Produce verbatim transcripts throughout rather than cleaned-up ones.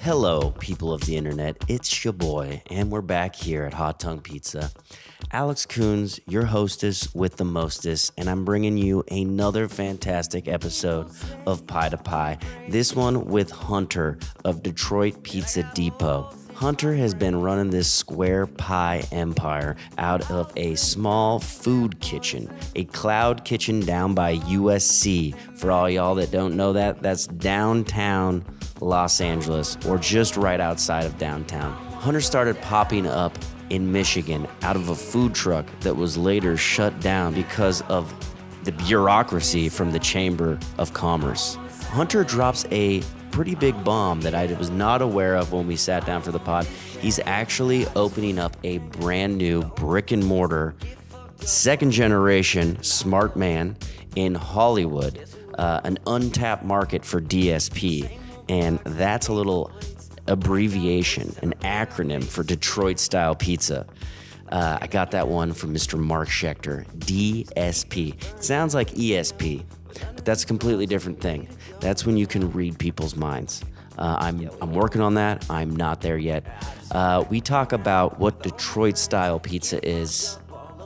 Hello, people of the internet. It's your boy, and we're back here at Hot Tongue Pizza. Alex Coons, your hostess with the mostest, and I'm bringing you another fantastic episode of Pie to Pie. This one with Hunter of Detroit Pizza Depot. Hunter has been running this square pie empire out of a small food kitchen, a cloud kitchen down by U S C. For all y'all that don't know that, that's downtown Los Angeles, or just right outside of downtown. Hunter started popping up in Michigan out of a food truck that was later shut down because of the bureaucracy from the Chamber of Commerce. Hunter drops a pretty big bomb that I was not aware of when we sat down for the pod. He's actually opening up a brand new brick and mortar, second generation smart man in Hollywood, uh, an untapped market for D S P. And that's a little abbreviation, an acronym for Detroit Style Pizza. Uh, I got that one from Mister Mark Schechter, D S P. It sounds like E S P, but that's a completely different thing. That's when you can read people's minds. Uh, I'm I'm working on that. I'm not there yet. Uh, we talk about what Detroit Style Pizza is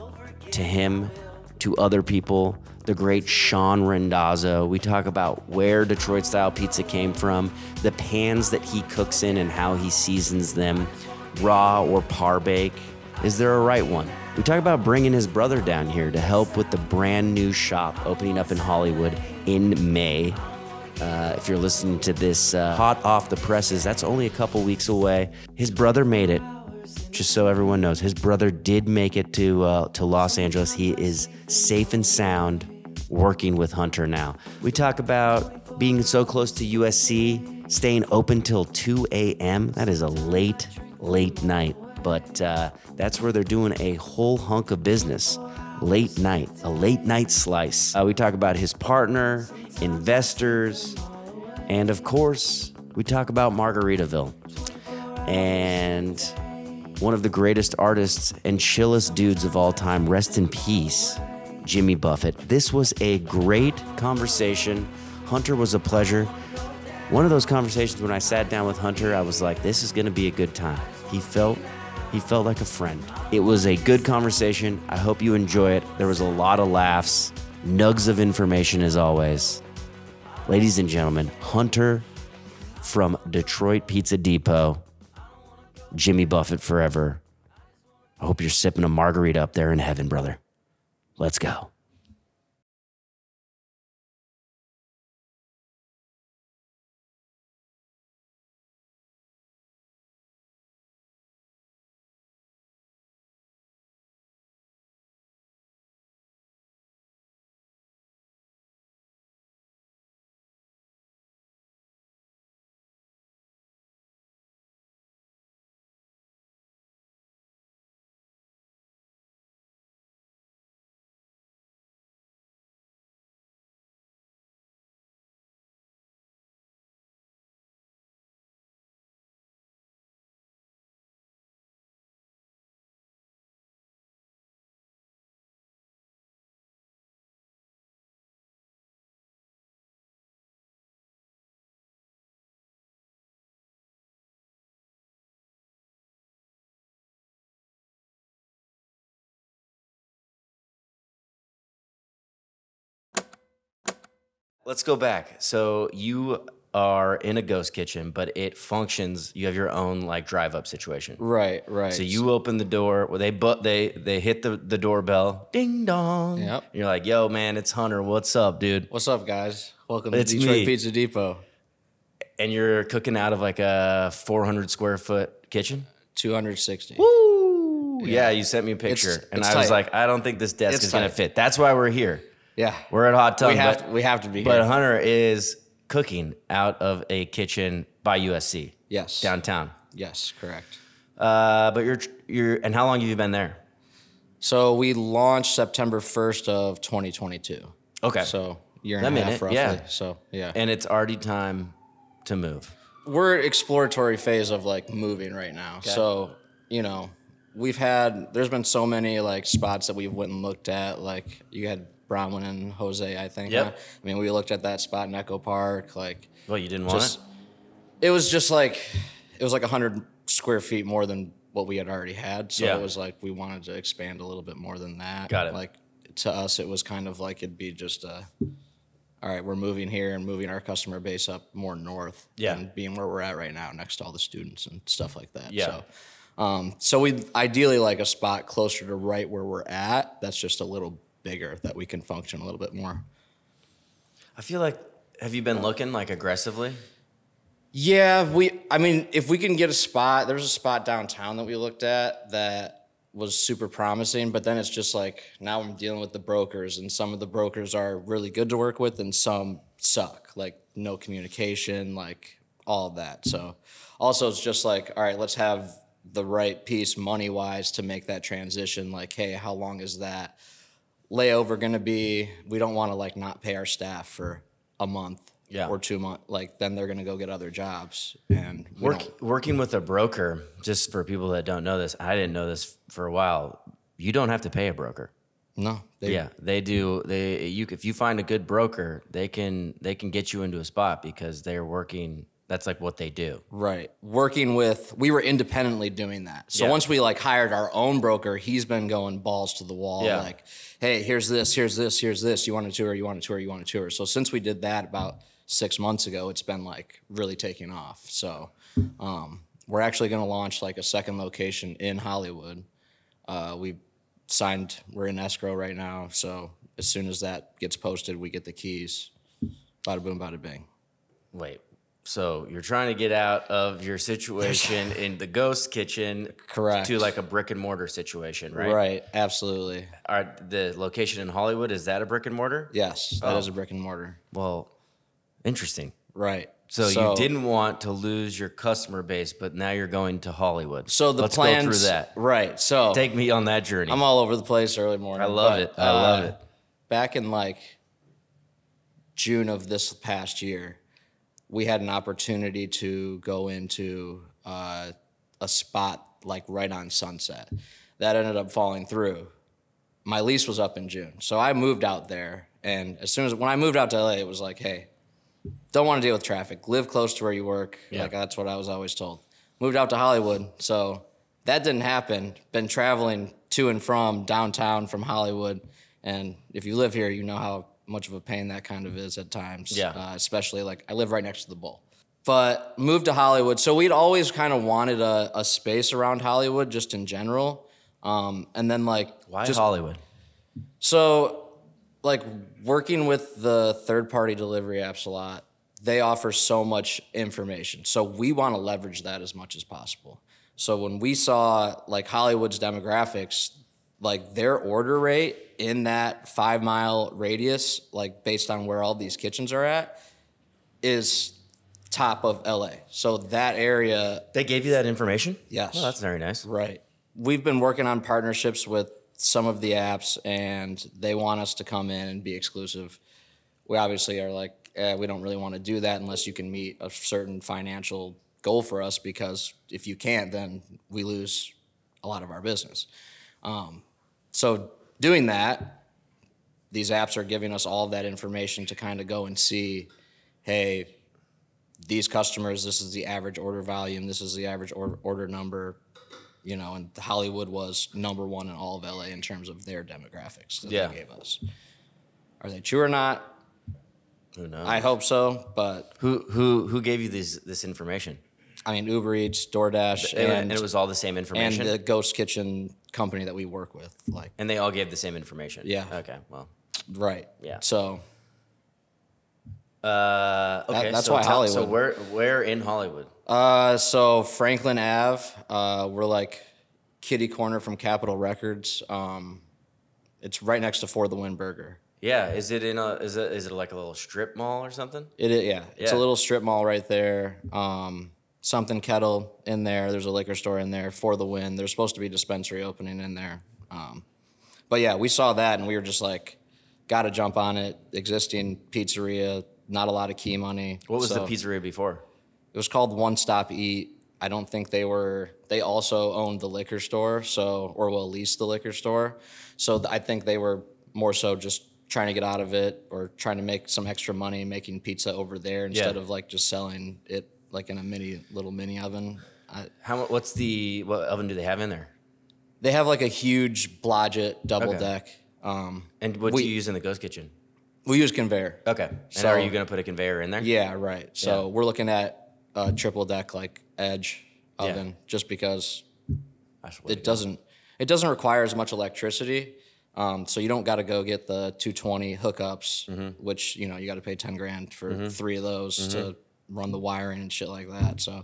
to him, to other people, the great Sean Rendazzo. We talk about where Detroit Style Pizza came from, the pans that he cooks in and how he seasons them, raw or par bake. Is there a right one? We talk about bringing his brother down here to help with the brand new shop opening up in Hollywood in May. Uh, if you're listening to this uh, hot off the presses, that's only a couple weeks away. His brother made it. Just so everyone knows, his brother did make it to uh, to Los Angeles. He is safe and sound working with Hunter now. We talk about being so close to U S C, staying open till two a.m. That is a late, late night. But uh, that's where they're doing a whole hunk of business. Late night, a late night slice. Uh, we talk about his partner, investors, and of course, we talk about Margaritaville. And one of the greatest artists and chillest dudes of all time, rest in peace, Jimmy Buffett. This was a great conversation. Hunter was a pleasure. One of those conversations when I sat down with Hunter, I was like, this is gonna be a good time. He felt He felt like a friend. It was a good conversation. I hope you enjoy it. There was a lot of laughs, nugs of information as always. Ladies and gentlemen, Hunter from Detroit Pizza Depot, Jimmy Buffett forever. I hope you're sipping a margarita up there in heaven, brother. Let's go. Let's go back. So you are in a ghost kitchen, but it functions. You have your own like drive-up situation. Right, right. So you open the door. Well, they but they they hit the, the doorbell. Ding dong. Yep. And you're like, yo, man, it's Hunter. What's up, dude? What's up, guys? Welcome It's to Detroit me. Pizza Depot. And you're cooking out of like a four hundred square foot kitchen. two hundred sixty. Woo! Yeah, Yeah. you sent me a picture, It's- and it's I was tight. like, I don't think this desk It's is gonna tight. fit. That's why we're here. Yeah. We're at Hot Tongue. we have but, to, we have to be but here. Hunter is cooking out of a kitchen by U S C. Yes. Downtown. Yes, correct. Uh, but you're you're and how long have you been there? So we launched September first of twenty twenty-two. Okay. So year and That a minute, half roughly. yeah. So yeah. And it's already time to move. We're exploratory phase of like moving right now. So, you know, we've had there's been so many like spots that we've went and looked at. Like you had Bronwyn and Jose, I think. Yep. huh? I mean, we looked at that spot in Echo Park. Like Well, you didn't want just it? It was just like, it was like one hundred square feet more than what we had already had. So Yeah. it was like we wanted to expand a little bit more than that. Got it. Like to us, it was kind of like it'd be just a, all right, we're moving here and moving our customer base up more north. Yeah. And being where we're at right now next to all the students and stuff like that. Yeah. So, um, so we ideally like a spot closer to right where we're at. That's just a little bigger that we can function a little bit more. I feel like, have you been looking like aggressively? Yeah, we. I mean, if we can get a spot, there was a spot downtown that we looked at that was super promising, but then it's just like now I'm dealing with the brokers, and some of the brokers are really good to work with, and some suck, like no communication, like all of that. So, also it's just like, all right, let's have the right piece money wise to make that transition. Like, hey, how long is that layover going to be? We don't want to like not pay our staff for a month. Yeah. Or two months, like then they're gonna go get other jobs. And we Work, don't- working with a broker, just for people that don't know this, I didn't know this for a while. You don't have to pay a broker. no, they, Yeah, they do. They you if you find a good broker, they can they can get you into a spot because they're working. That's like what they do. right. Working with, we were independently doing that. So Yeah. once we like hired our own broker, he's been going balls to the wall. Yeah. Like, hey, here's this, here's this, here's this. You want a tour? You want a tour? You want a tour? So since we did that about six months ago, it's been like really taking off. So um, we're actually going to launch like a second location in Hollywood. Uh, we signed, we're in escrow right now. So as soon as that gets posted, we get the keys. Bada boom, bada bing. Wait, so you're trying to get out of your situation in the ghost kitchen, Correct. to like a brick and mortar situation, right? Right, absolutely. All right, the location in Hollywood, is that a brick and mortar? Yes, that Oh. is a brick and mortar. Well, interesting. Right. So, you didn't want to lose your customer base, but now you're going to Hollywood. So the Let's plans, go through that. Right. So Take me on that journey. I'm all over the place early morning. I love but, it. I love uh, it. Back in like June of this past year, we had an opportunity to go into uh, a spot like right on Sunset. That ended up falling through. My lease was up in June, so I moved out there. And as soon as when I moved out to L A, it was like, hey, don't want to deal with traffic. Live close to where you work. Yeah. Like that's what I was always told. Moved out to Hollywood, so that didn't happen. Been traveling to and from downtown from Hollywood, and if you live here, you know how much of a pain that kind of is at times. Yeah. Uh, especially like I live right next to the Bowl. But moved to Hollywood, so we'd always kind of wanted a, a space around Hollywood, just in general. Um, and then like Why just Hollywood? so, like, working with the third-party delivery apps a lot, they offer so much information. So we want to leverage that as much as possible. So when we saw, like, Hollywood's demographics, like, their order rate in that five-mile radius, like, based on where all these kitchens are at, is top of L A. So that area, They gave you that information? yes. Oh, that's very nice. Right. We've been working on partnerships with some of the apps, and they want us to come in and be exclusive. We obviously are like, eh, we don't really want to do that unless you can meet a certain financial goal for us, because if you can't, then we lose a lot of our business. Um, so doing that, these apps are giving us all of that information to kind of go and see, hey, these customers, this is the average order volume, this is the average order, order number, you know, and Hollywood was number one in all of L A in terms of their demographics that Yeah. they gave us. Are they true or not? Who knows? I hope so, but who who who gave you this this information? I mean, Uber Eats, DoorDash, And, and, and it was all the same and information? the Ghost Kitchen company that we work with, like, And they all gave the same information? Yeah. Okay, well. right. Yeah. So Uh, okay, that's so why tell- So Hollywood. where, where in Hollywood? Uh, so Franklin Ave, uh, we're like kitty corner from Capitol Records. Um, it's right next to For the Win Burger. Yeah, is it in a, is it, is it like a little strip mall or something? It is, yeah. It's Yeah. a little strip mall right there. Um, something Kettle in there. There's a liquor store in there. For the Win. There's supposed to be a dispensary opening in there. Um, but yeah, we saw that and we were just like, got to jump on it. Existing pizzeria, not a lot of key money. What was So- the pizzeria before? It was called One Stop Eat. I don't think they were. They also owned the liquor store, so or well, lease the liquor store. So th- I think they were more so just trying to get out of it or trying to make some extra money making pizza over there instead Yeah. of like just selling it like in a mini little mini oven. I, How mu- what's the what oven do they have in there? they have like a huge Blodgett double Okay. deck. Um, And what we, do you use in the ghost kitchen? we use conveyor. Okay. And So- are you going to put a conveyor in there? Yeah, right. So Yeah. we're looking at a triple deck like edge Yeah. oven, just because That's the way it to go. doesn't it doesn't require as much electricity. Um, so you don't got to go get the two twenty hookups, Mm-hmm. which you know you got to pay ten grand for three of those to run the wiring and shit like that. So,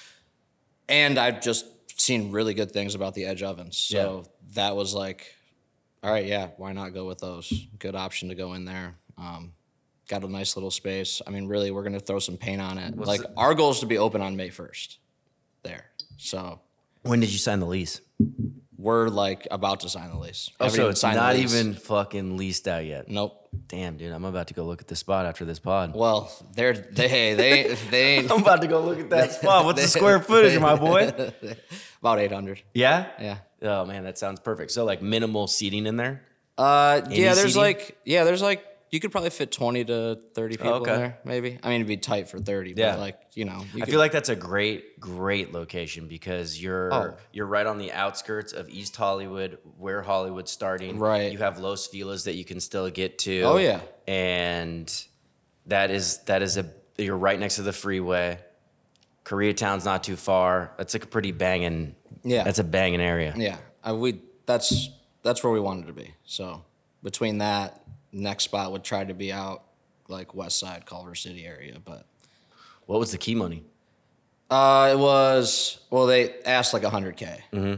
and I've just seen really good things about the edge ovens. So that was like, all right, yeah, why not go with those? Good option to go in there. Um, got a nice little space. I mean, really, we're gonna throw some paint on it. like the- our goal is to be open on May first. There, so. When did you sign the lease? We're like about to sign the lease. Oh, Haven't so even it's signed the not lease. even fucking leased out yet. Nope. Damn, dude, I'm about to go look at the spot after this pod. Well, they're they hey, they they ain't I'm about to go look at that spot. What's the square footage, my boy? about eight hundred. Yeah? Yeah. Oh, man, that sounds perfect. So, like, minimal seating in there? Uh, yeah. There's seating? like yeah. There's like you could probably fit twenty to thirty people okay. in there, maybe. I mean, it'd be tight for thirty. Yeah. But like you know, you I could, feel like that's a great, great location because you're Oh. you're right on the outskirts of East Hollywood, where Hollywood's starting. Right. You have Los Feliz that you can still get to. Oh, yeah. And that is that is a you're right next to the freeway. Koreatown's not too far. That's like a pretty banging. Yeah. That's a banging area. yeah. I, we that's that's where we wanted to be. So between that, next spot would try to be out like West Side, Culver City area, but. What was the key money? Uh, it was well. They asked like a hundred k. Mm-hmm.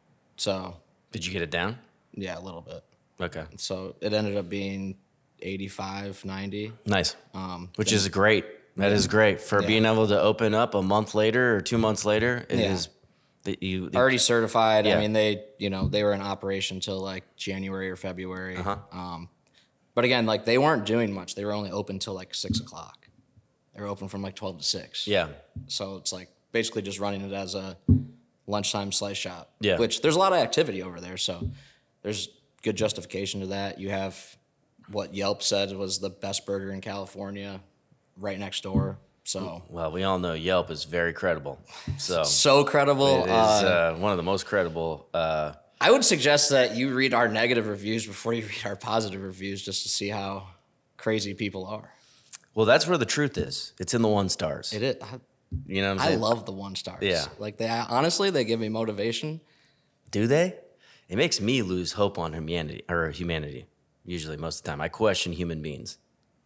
So Did you get it down? yeah, a little bit. Okay. So it ended up being eighty-five, ninety. Nice. Um, Which is great. That is great for Yeah. being able to open up a month later or two months later. It is Yeah. that you. already certified. Yeah. I mean, they you know they were in operation till like January or February. Uh-huh. Um, but again, like they weren't doing much. They were only open till like six o'clock. They were open from like twelve to six. Yeah. So it's like basically just running it as a lunchtime slice shop. Yeah. Which there's a lot of activity over there, so there's good justification to that. You have what Yelp said was the best burger in California, right next door. So Well, we all know Yelp is very credible. So so credible. it is Uh, uh, one of the most credible. Uh, I would suggest that you read our negative reviews before you read our positive reviews, just to see how crazy people are. well, that's where the truth is. It's in the one stars. It is. I, You know what I'm I saying? love the one stars. Yeah. Like they honestly, they give me motivation. Do they? It makes me lose hope on humanity or humanity. Usually, most of the time, I question human beings.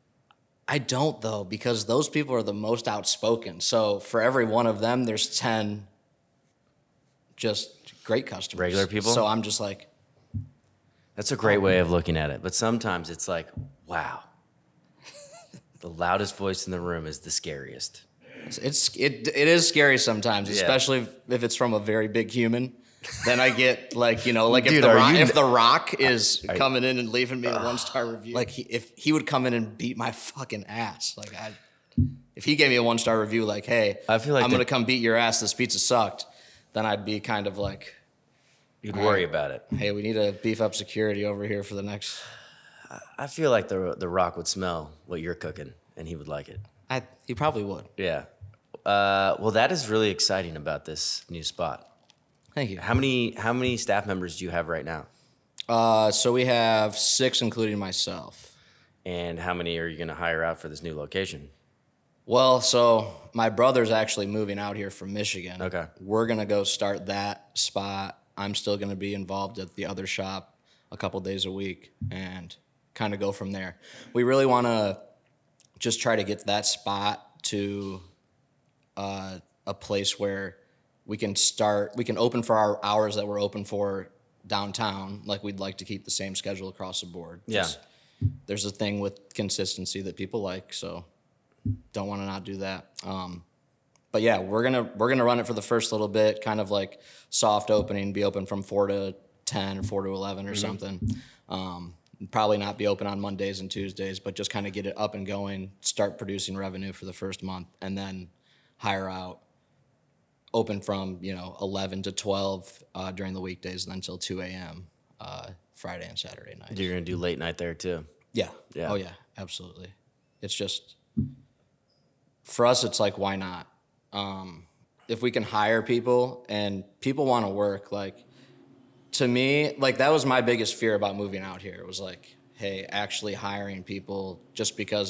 I don't though, because those people are the most outspoken. So for every one of them, there's ten just great customers. Regular people? So I'm just like, That's a great way of looking at it. But sometimes it's like, wow, the loudest voice in the room is the scariest. it's, it's it it is scary sometimes, especially if it's from a very big human. Then I get like you know like Dude, if the are rock, you- if the Rock is coming in and leaving me a one star review, like he, if he would come in and beat my fucking ass, like I, if he gave me a one star review, like hey, I feel like I'm the- gonna come beat your ass. This pizza sucked. Then I'd be kind of like, You'd worry about it. hey, we need to beef up security over here for the next. I feel like the the Rock would smell what you're cooking, and he would like it. I he probably would. Yeah. Uh, well, that is really exciting about this new spot. Thank you. How many how many staff members do you have right now? Uh, so we have six, including myself. And how many are you going to hire out for this new location? Well, so my brother's actually moving out here from Michigan. Okay. We're going to go start that spot. I'm still going to be involved at the other shop a couple days a week and kind of go from there. We really want to just try to get that spot to uh, a place where we can start, we can open for our hours that we're open for downtown. Like we'd like to keep the same schedule across the board. Yeah. Just- there's a thing with consistency that people like, so don't want to not do that. Um, but yeah, we're gonna we're gonna run it for the first little bit, kind of like soft opening, be open from four to ten or four to eleven or something. Um, probably not be open on Mondays and Tuesdays, but just kind of get it up and going, start producing revenue for the first month, and then hire out. Open from you know eleven to twelve uh, during the weekdays, and then until two a.m. Uh, Friday and Saturday night. You're going to do late night there too. Yeah. Yeah. Oh yeah, absolutely. It's just for us. It's like why not? um, if we can hire people and people want to work, like, to me, like, that was my biggest fear about moving out here. It was like, hey, actually hiring people, just because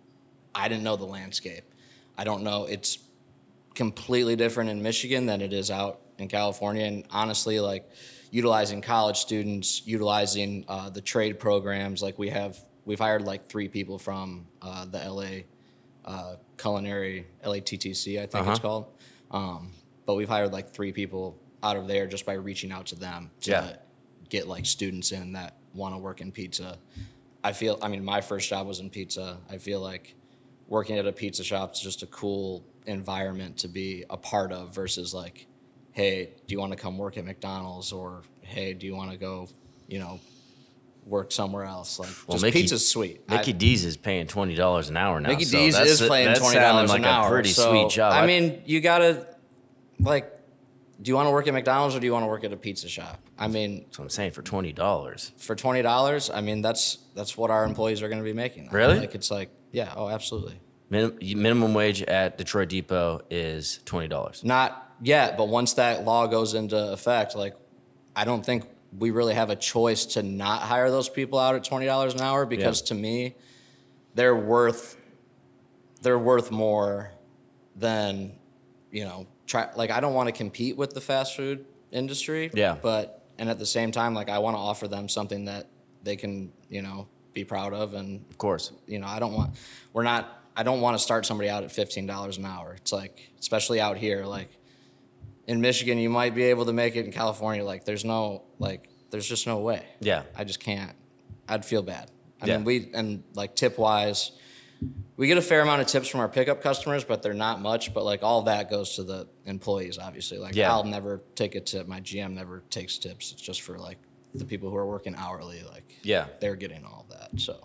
I didn't know the landscape. I don't know. It's completely different in Michigan than it is out in California. And honestly, like, utilizing college students, utilizing uh, the trade programs, like we have, we've hired like three people from uh, the L A uh, culinary, L A T T C, I think Uh-huh. it's called. Um, but we've hired like three people out of there just by reaching out to them to Yeah. get like students in that want to work in pizza. I feel, I mean, my first job was in pizza. I feel like working at a pizza shop is just a cool environment to be a part of versus like, hey, do you want to come work at McDonald's, or hey, do you want to go, you know, work somewhere else? Like, Well, just Mickey- pizza's sweet. Mickey I, D's is paying twenty dollars an hour now. Mickey so D's that's- is paying that twenty sounded dollars like an a hour. pretty so, sweet job. I mean, you gotta, like, do you want to work at McDonald's or do you want to work at a pizza shop? I mean, that's what I'm saying, for twenty dollars. for twenty dollars, I mean, that's that's what our employees are going to be making. Really? Like, it's like, yeah, oh, absolutely. Minim- minimum wage at Detroit Depot is twenty dollars. Not yet, but once that law goes into effect, like, I don't think we really have a choice to not hire those people out at twenty dollars an hour, because Yeah. to me, they're worth they're worth more than, you know, try, like, I don't want to compete with the fast food industry. Yeah. But, and at the same time, like, I want to offer them something that they can, you know, be proud of. And, Of course. you know, I don't want, we're not, I don't want to start somebody out at fifteen dollars an hour. It's like, especially out here, like, in Michigan, you might be able to make it. In California, like, there's no, like, there's just no way. Yeah. I just can't. I'd feel bad. I Yeah. mean, we, and like, tip wise, we get a fair amount of tips from our pickup customers, but they're not much. But like, all of that goes to the employees, obviously. Like, Yeah. I'll never take a tip. My G M never takes tips. It's just for like the people who are working hourly. Like, Yeah. they're getting all of that. So,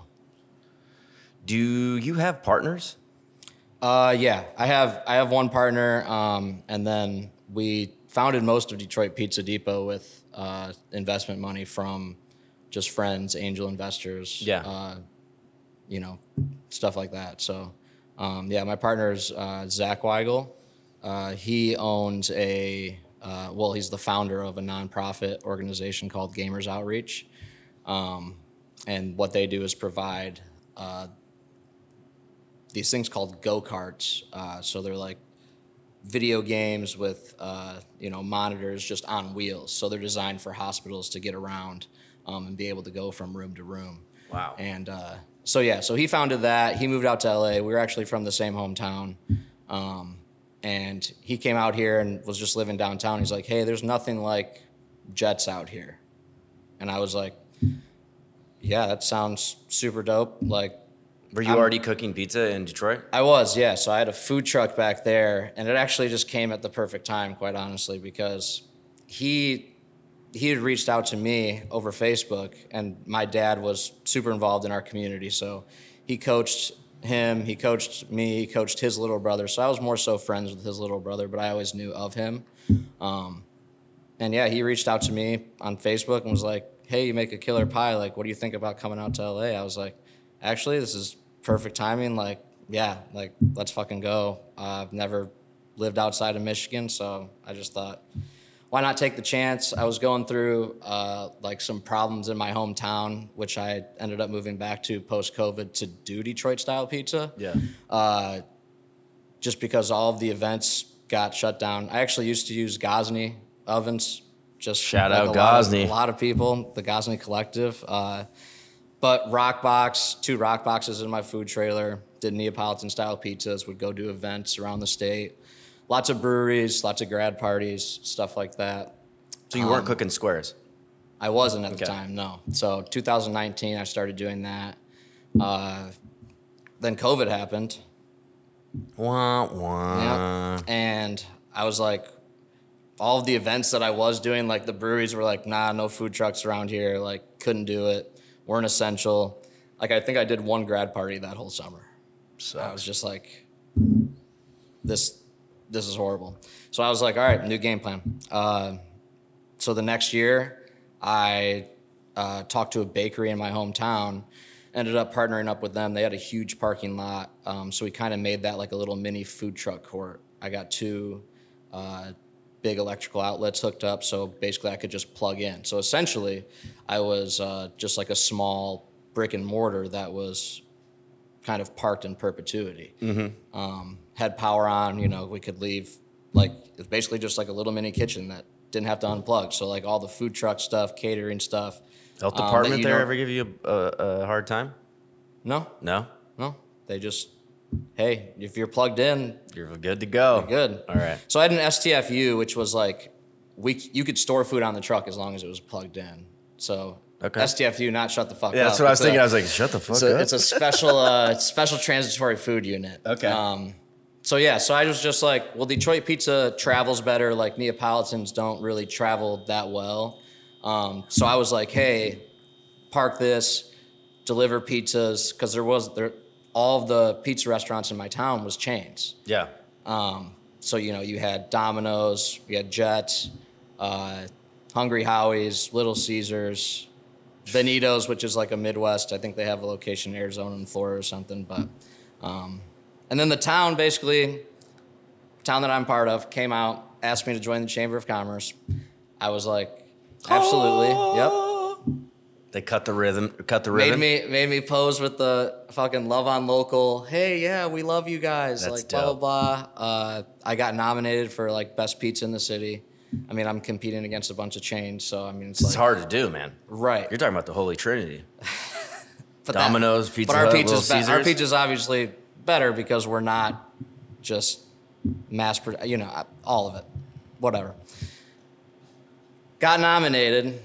Do you have partners? uh, yeah, I have I have one partner, um, and then we founded most of Detroit Pizza Depot with uh, investment money from just friends, angel investors. Yeah. Uh, you know, stuff like that. So, um, yeah, my partner is uh, Zach Weigel. Uh, he owns a, uh, well, he's the founder of a nonprofit organization called Gamers Outreach. Um, and what they do is provide uh, these things called go-karts. Uh, so they're like video games with, uh, you know, monitors just on wheels. So they're designed for hospitals to get around um, and be able to go from room to room. Wow. And uh, so, yeah, so he founded that. He moved out to L A. We were actually from the same hometown. Um, and he came out here and was just living downtown. He's like, hey, there's nothing like Jets out here. And I was like, yeah, that sounds super dope. Like, Were you I'm- already cooking pizza in Detroit? I was, yeah. So I had a food truck back there, and it actually just came at the perfect time, quite honestly, because he he had reached out to me over Facebook, and my dad was super involved in our community. So he coached him, he coached me, he coached his little brother. So I was more so friends with his little brother, but I always knew of him. Um, and yeah, he reached out to me on Facebook and was like, hey, you make a killer pie. Like, what do you think about coming out to L A? I was like, actually, this is perfect timing. Like, yeah, like, let's fucking go. Uh, I've never lived outside of Michigan, so I just thought, why not take the chance? I was going through uh, like some problems in my hometown, which I ended up moving back to post-COVID to do Detroit-style pizza. Yeah. Uh, just because all of the events got shut down. I actually used to use Gosney ovens. Just Shout like out a lot of- Gosney. a lot of people, the Gosney Collective. Uh, but rock box, two rock boxes in my food trailer, did Neapolitan-style pizzas, would go do events around the state. Lots of breweries, lots of grad parties, stuff like that. So you weren't Um, cooking squares? I wasn't at the Okay. time, no. So two thousand nineteen, I started doing that. Uh, then COVID happened. Wah, wah. Yep. And I was like, all of the events that I was doing, like the breweries were like, nah, no food trucks around here. Like, couldn't do it. Weren't essential. Like, I think I did one grad party that whole summer. So I was just like, this, this is horrible. So I was like, all right, new game plan. Uh, so the next year, I uh, talked to a bakery in my hometown, ended up partnering up with them. They had a huge parking lot, um, so we kind of made that like a little mini food truck court. I got two uh, big electrical outlets hooked up, so basically I could just plug in. So essentially, I was uh, just like a small brick and mortar that was kind of parked in perpetuity. Mm-hmm. Um, had power on, you know, we could leave, like, it was basically just like a little mini kitchen that didn't have to unplug. So like all the food truck stuff, catering stuff. Health um, department there don't- ever give you a, a, a hard time? No, No? no. They just, hey, if you're plugged in, You're good to go. you're good. All right. So I had an S T F U, which was like, we you could store food on the truck as long as it was plugged in. So Okay. S T F U, not shut the fuck up. Yeah, that's what I was It's thinking. a- I was like, shut the fuck It's a, up. it's a special, uh, special transitory food unit. Okay. Um, so yeah, so I was just like, well, Detroit pizza travels better. Like Neapolitans don't really travel that well. Um, so I was like, hey, park this, deliver pizzas, because there was there, all of the pizza restaurants in my town was chains. yeah. Um, so you know, you had Domino's, you had Jets, uh, Hungry Howie's, Little Caesars, Benito's, which is like a Midwest. I think they have a location in Arizona and Florida or something. But, um, and then the town, basically, town that I'm part of, came out, asked me to join the Chamber of Commerce. I was like, absolutely, yep. They cut the rhythm. Cut the Made ribbon. me made me pose with the fucking love on local. Hey, yeah, we love you guys. That's like blah dope. blah blah. Uh, I got nominated for like best pizza in the city. I mean, I'm competing against a bunch of chains, so I mean, it's, It's like, hard to do, man. right? You're talking about the Holy Trinity. But that- Domino's, Pizza but our Hut, pizza's Little be- our Caesars? pizza's obviously better because we're not just mass produ- you know, all of it, whatever. Got nominated.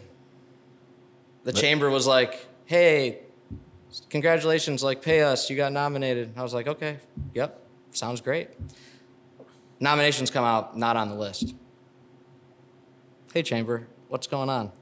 The chamber was like, "Hey, congratulations! Like, pay us. You got nominated." I was like, "Okay, yep, sounds great." Nominations come out, not on the list. Hey, chamber, what's going on?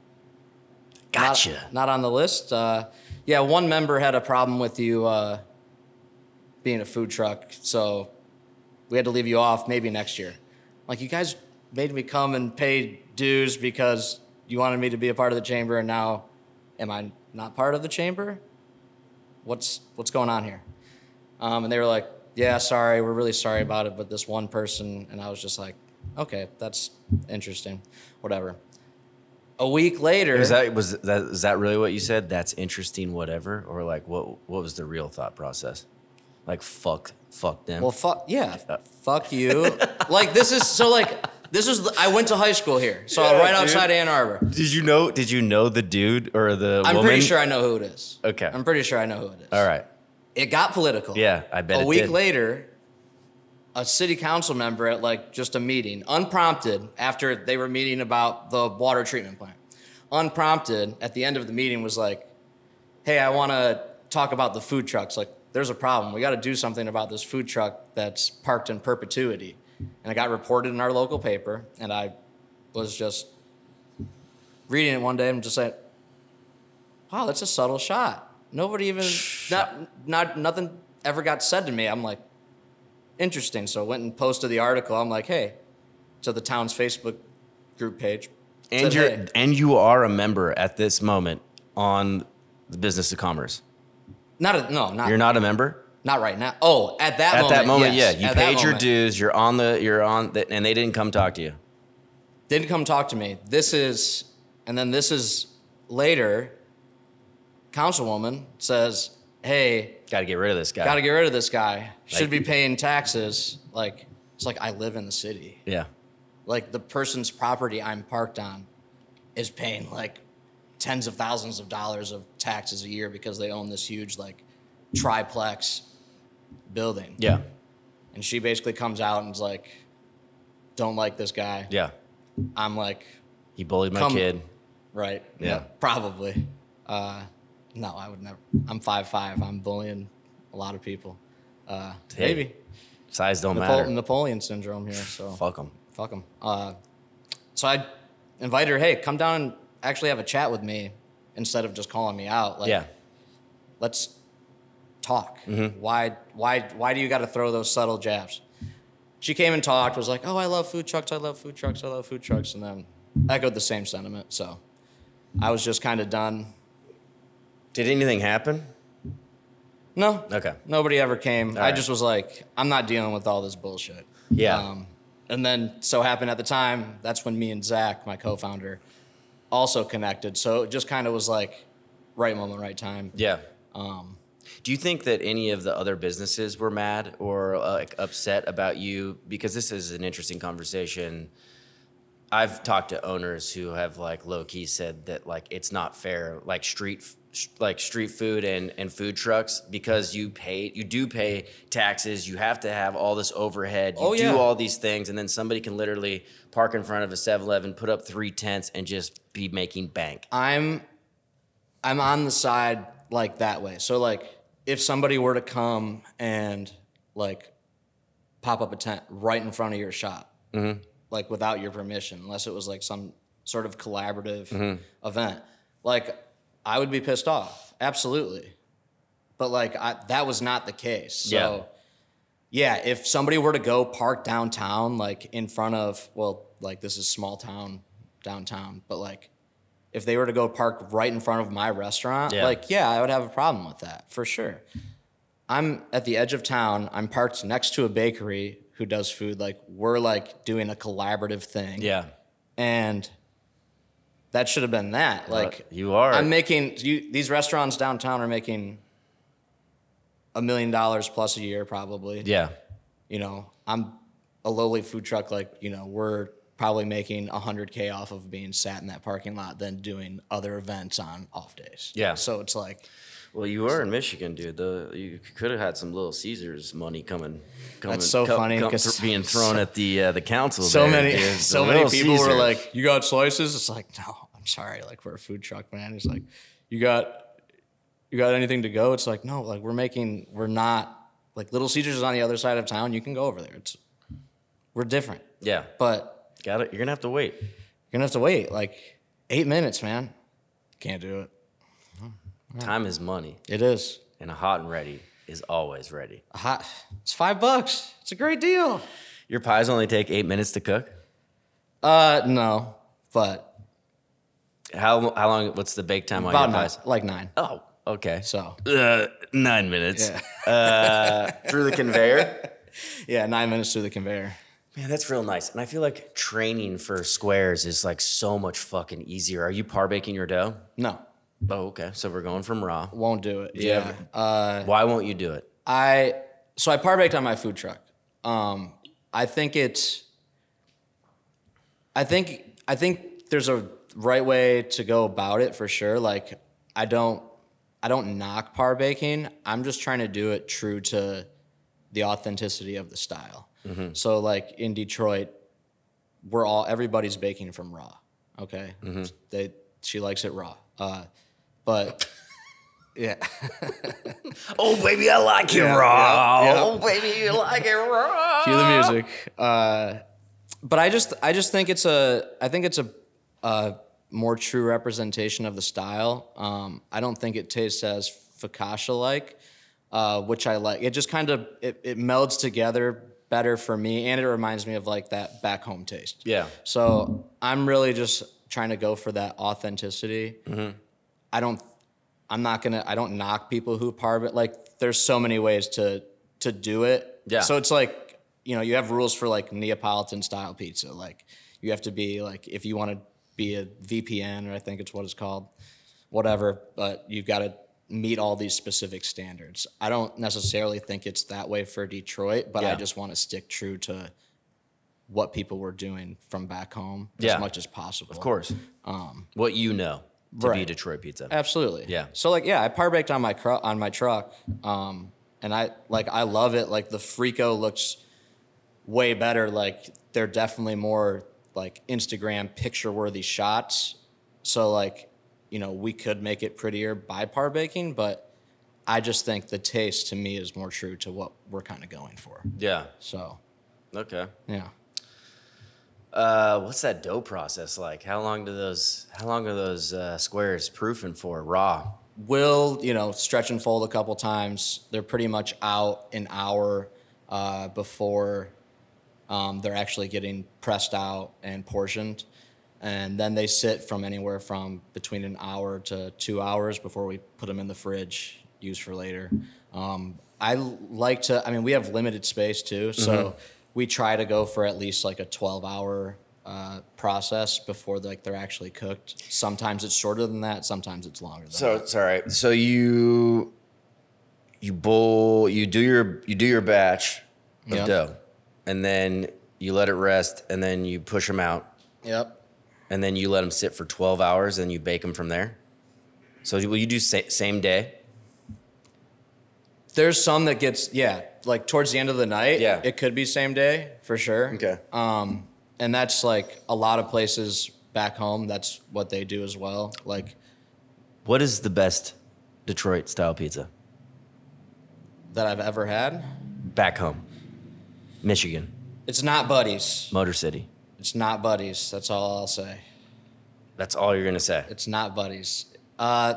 Gotcha. Not, not on the list. Uh, yeah, one member had a problem with you uh, being a food truck, so we had to leave you off maybe next year. Like, you guys made me come and pay dues because you wanted me to be a part of the chamber, and now am I not part of the chamber? What's what's going on here? Um, and they were like, yeah, sorry, we're really sorry about it, but this one person, and I was just like, okay, that's interesting, whatever. A week later, Is that was that is that really what you said? That's interesting, whatever, or like what what was the real thought process? Like fuck, fuck them. well, fuck yeah, fuck you. Like this is so like this is the, I went to high school here, so Yeah, right dude. outside Ann Arbor. did you know? Did you know the dude or the I'm woman? pretty sure I know who it is. Okay. I'm pretty sure I know who it is. All right. It got political. Yeah, I bet A it week did. later, a city council member at like just a meeting, unprompted, after they were meeting about the water treatment plant, unprompted at the end of the meeting was like, hey, I want to talk about the food trucks. Like, there's a problem. We got to do something about this food truck that's parked in perpetuity. And it got reported in our local paper, and I was just reading it one day and just like, wow, that's a subtle shot. Nobody even, not, not, nothing ever got said to me. I'm like, interesting. So I went and posted the article. I'm like, hey, to the town's Facebook group page. And Said, you're hey. and you are a member at this moment on the Business of Commerce. Not a, no, not You're not a member? not right now. Oh, at that At moment, that moment, yes. yeah. You At that paid your moment. dues, you're on the you're on the, and they didn't come talk to you. Didn't come talk to me. This is, and then this is later. Councilwoman says, "Hey, Gotta get rid of this guy. got to get rid of this guy. Should Like- be paying taxes." Like, it's like I live in the city. Yeah. Like the person's property I'm parked on is paying like tens of thousands of dollars of taxes a year because they own this huge like triplex building. Yeah. And she basically comes out and is like, don't like this guy. Yeah. I'm like, He bullied my Come- kid. right. Yeah. Probably. Uh, no, I would never. I'm five five. I'm bullying a lot of people. Uh, Hey, maybe. Size don't Napo- matter. Napoleon syndrome here. So Fuck them. fuck them. Uh, so I invited her, hey, come down and actually have a chat with me instead of just calling me out. Like, Yeah. let's talk. Mm-hmm. Why, why, why do you got to throw those subtle jabs? She came and talked, was like, oh, I love food trucks, I love food trucks, I love food trucks, and then echoed the same sentiment. So I was just kind of done. Did anything happen? No. Okay. Nobody ever came. I right. just was like, I'm not dealing with all this bullshit. Yeah. Um, and then so happened at the time, that's when me and Zach, my co-founder, also connected. So it just kind of was like right moment, right time. Yeah. Um, Do you think that any of the other businesses were mad or uh, like upset about you? Because this is an interesting conversation. I've talked to owners who have like low key said that like it's not fair, like street like street food and, and food trucks, because you pay you do pay taxes, you have to have all this overhead, you Oh, do yeah. all these things, and then somebody can literally park in front of a seven eleven, put up three tents, and just be making bank. I'm I'm on the side like that way. So like if somebody were to come and like pop up a tent right in front of your shop, mm-hmm. like without your permission, unless it was like some sort of collaborative mm-hmm. event, like I would be pissed off. Absolutely. But like I, that was not the case. So yeah. yeah, if somebody were to go park downtown, like in front of, well, like this is small town downtown, but like if they were to go park right in front of my restaurant, yeah. like, yeah, I would have a problem with that for sure. I'm at the edge of town. I'm parked next to a bakery who does food. Like we're like doing a collaborative thing. Yeah. And that should have been that. Like uh, you are. I'm making, you, these restaurants downtown are making a million dollars plus a year probably. Yeah. You know, I'm a lowly food truck. Like, you know, we're probably making one hundred K off of being sat in that parking lot than doing other events on off days. Yeah. So it's like. Well, you were in Michigan, dude. The you could have had some Little Caesars money coming. coming That's so come, funny come because being thrown at the uh, the council. So there, many, dude. so The many Little people Caesars. were like, "You got slices?" It's like, no, I'm sorry. Like we're a food truck, man. It's like, you got, you got anything to go? It's like, no, like we're making, we're not like Little Caesars is on the other side of town. You can go over there. It's, we're different. Yeah, but got it. You're gonna have to wait. You're gonna have to wait like eight minutes, man. Can't do it. Time is money. It is. And a hot and ready is always ready. A hot, it's five bucks. It's a great deal. Your pies only take eight minutes to cook? Uh, no, but. How how long, what's the bake time on About your nine, pies? like nine. Oh, okay. So. Uh, nine minutes. Yeah. uh, through the conveyor? Yeah, nine minutes through the conveyor. Man, that's real nice. And I feel like training for squares is like so much fucking easier. Are you par baking your dough? No. Oh, okay. So we're going from raw. Won't do it. Do you Yeah. have- Uh, Why won't you do it? I so I par baked on my food truck. Um, I think it's. I think I think there's a right way to go about it for sure. Like I don't I don't knock par baking. I'm just trying to do it true to the authenticity of the style. Mm-hmm. So like in Detroit, we're all everybody's baking from raw. Okay, mm-hmm. they she likes it raw. Uh, but yeah. Oh baby, I like it Yeah, raw. yeah, yeah. Oh baby, you like it raw. Cue the music. Uh, but I just I just think it's a I think it's a, a more true representation of the style. Um, I don't think it tastes as focaccia like, uh, which I like. It just kind of it, it melds together better for me, and it reminds me of like that back home taste. Yeah. So I'm really just trying to go for that authenticity. Mm-hmm. I don't. I'm not gonna. I don't knock people who par bake. Like there's so many ways to to do it. Yeah. So it's like, you know, you have rules for like Neapolitan style pizza. Like you have to be like, if you want to be a V P N, or I think it's what it's called, whatever. But you've got to meet all these specific standards. I don't necessarily think it's that way for Detroit, but Yeah. I just want to stick true to what people were doing from back home Yeah. as much as possible. Of course. Um, what you know to be right. Detroit pizza. Absolutely. Yeah. So like, yeah, I par baked on my cru- on my truck, um, and I like I love it. Like the Frico looks way better. Like they're definitely more like Instagram picture worthy shots. So like, you know, we could make it prettier by par baking, but I just think the taste to me is more true to what we're kind of going for. Yeah. So. Okay. Yeah. Uh, what's that dough process like? How long do those? How long are those uh, squares proofing for raw? Will, you know, stretch and fold a couple times. They're pretty much out an hour uh, before um, they're actually getting pressed out and portioned. And then they sit from anywhere from between an hour to two hours before we put them in the fridge, use for later. Um, I like to, I mean, we have limited space too. So mm-hmm. we try to go for at least like a twelve hour uh, process before like they're actually cooked. Sometimes it's shorter than that. Sometimes it's longer than So that. it's all right. So you you bowl, you do your you do your batch of Yep. dough, and then you let it rest, and then you push them out, Yep. and then you let them sit for twelve hours, and you bake them from there. So will you do sa- same day? There's some that gets, yeah, like towards the end of the night, Yeah. it could be same day for sure. Okay. Um, and that's like a lot of places back home, that's what they do as well. Like What is the best Detroit style pizza that I've ever had. back home? Michigan, It's not Buddies. Motor City. It's not Buddies. That's all I'll say. That's all you're gonna say. It's not Buddies. Uh,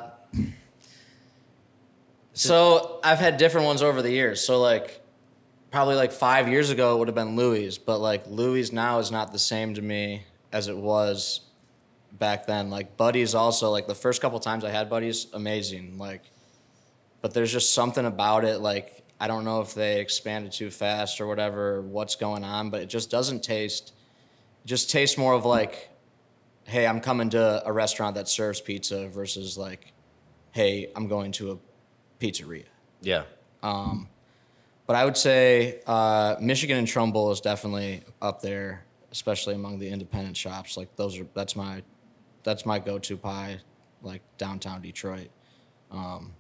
so I've had different ones over the years. So like probably like five years ago it would have been Louis, but like Louis now is not the same to me as it was back then. Like Buddies also, like the first couple times I had Buddies, amazing. Like, but there's just something about it. Like I don't know if they expanded too fast or whatever, or what's going on, but it just doesn't taste. It just tastes more of like, hey, I'm coming to a restaurant that serves pizza versus like, hey, I'm going to a pizzeria. Yeah. But I would say uh, Michigan and Trumbull is definitely up there, especially among the independent shops. Like those are that's my that's my go-to pie, like downtown Detroit. Um,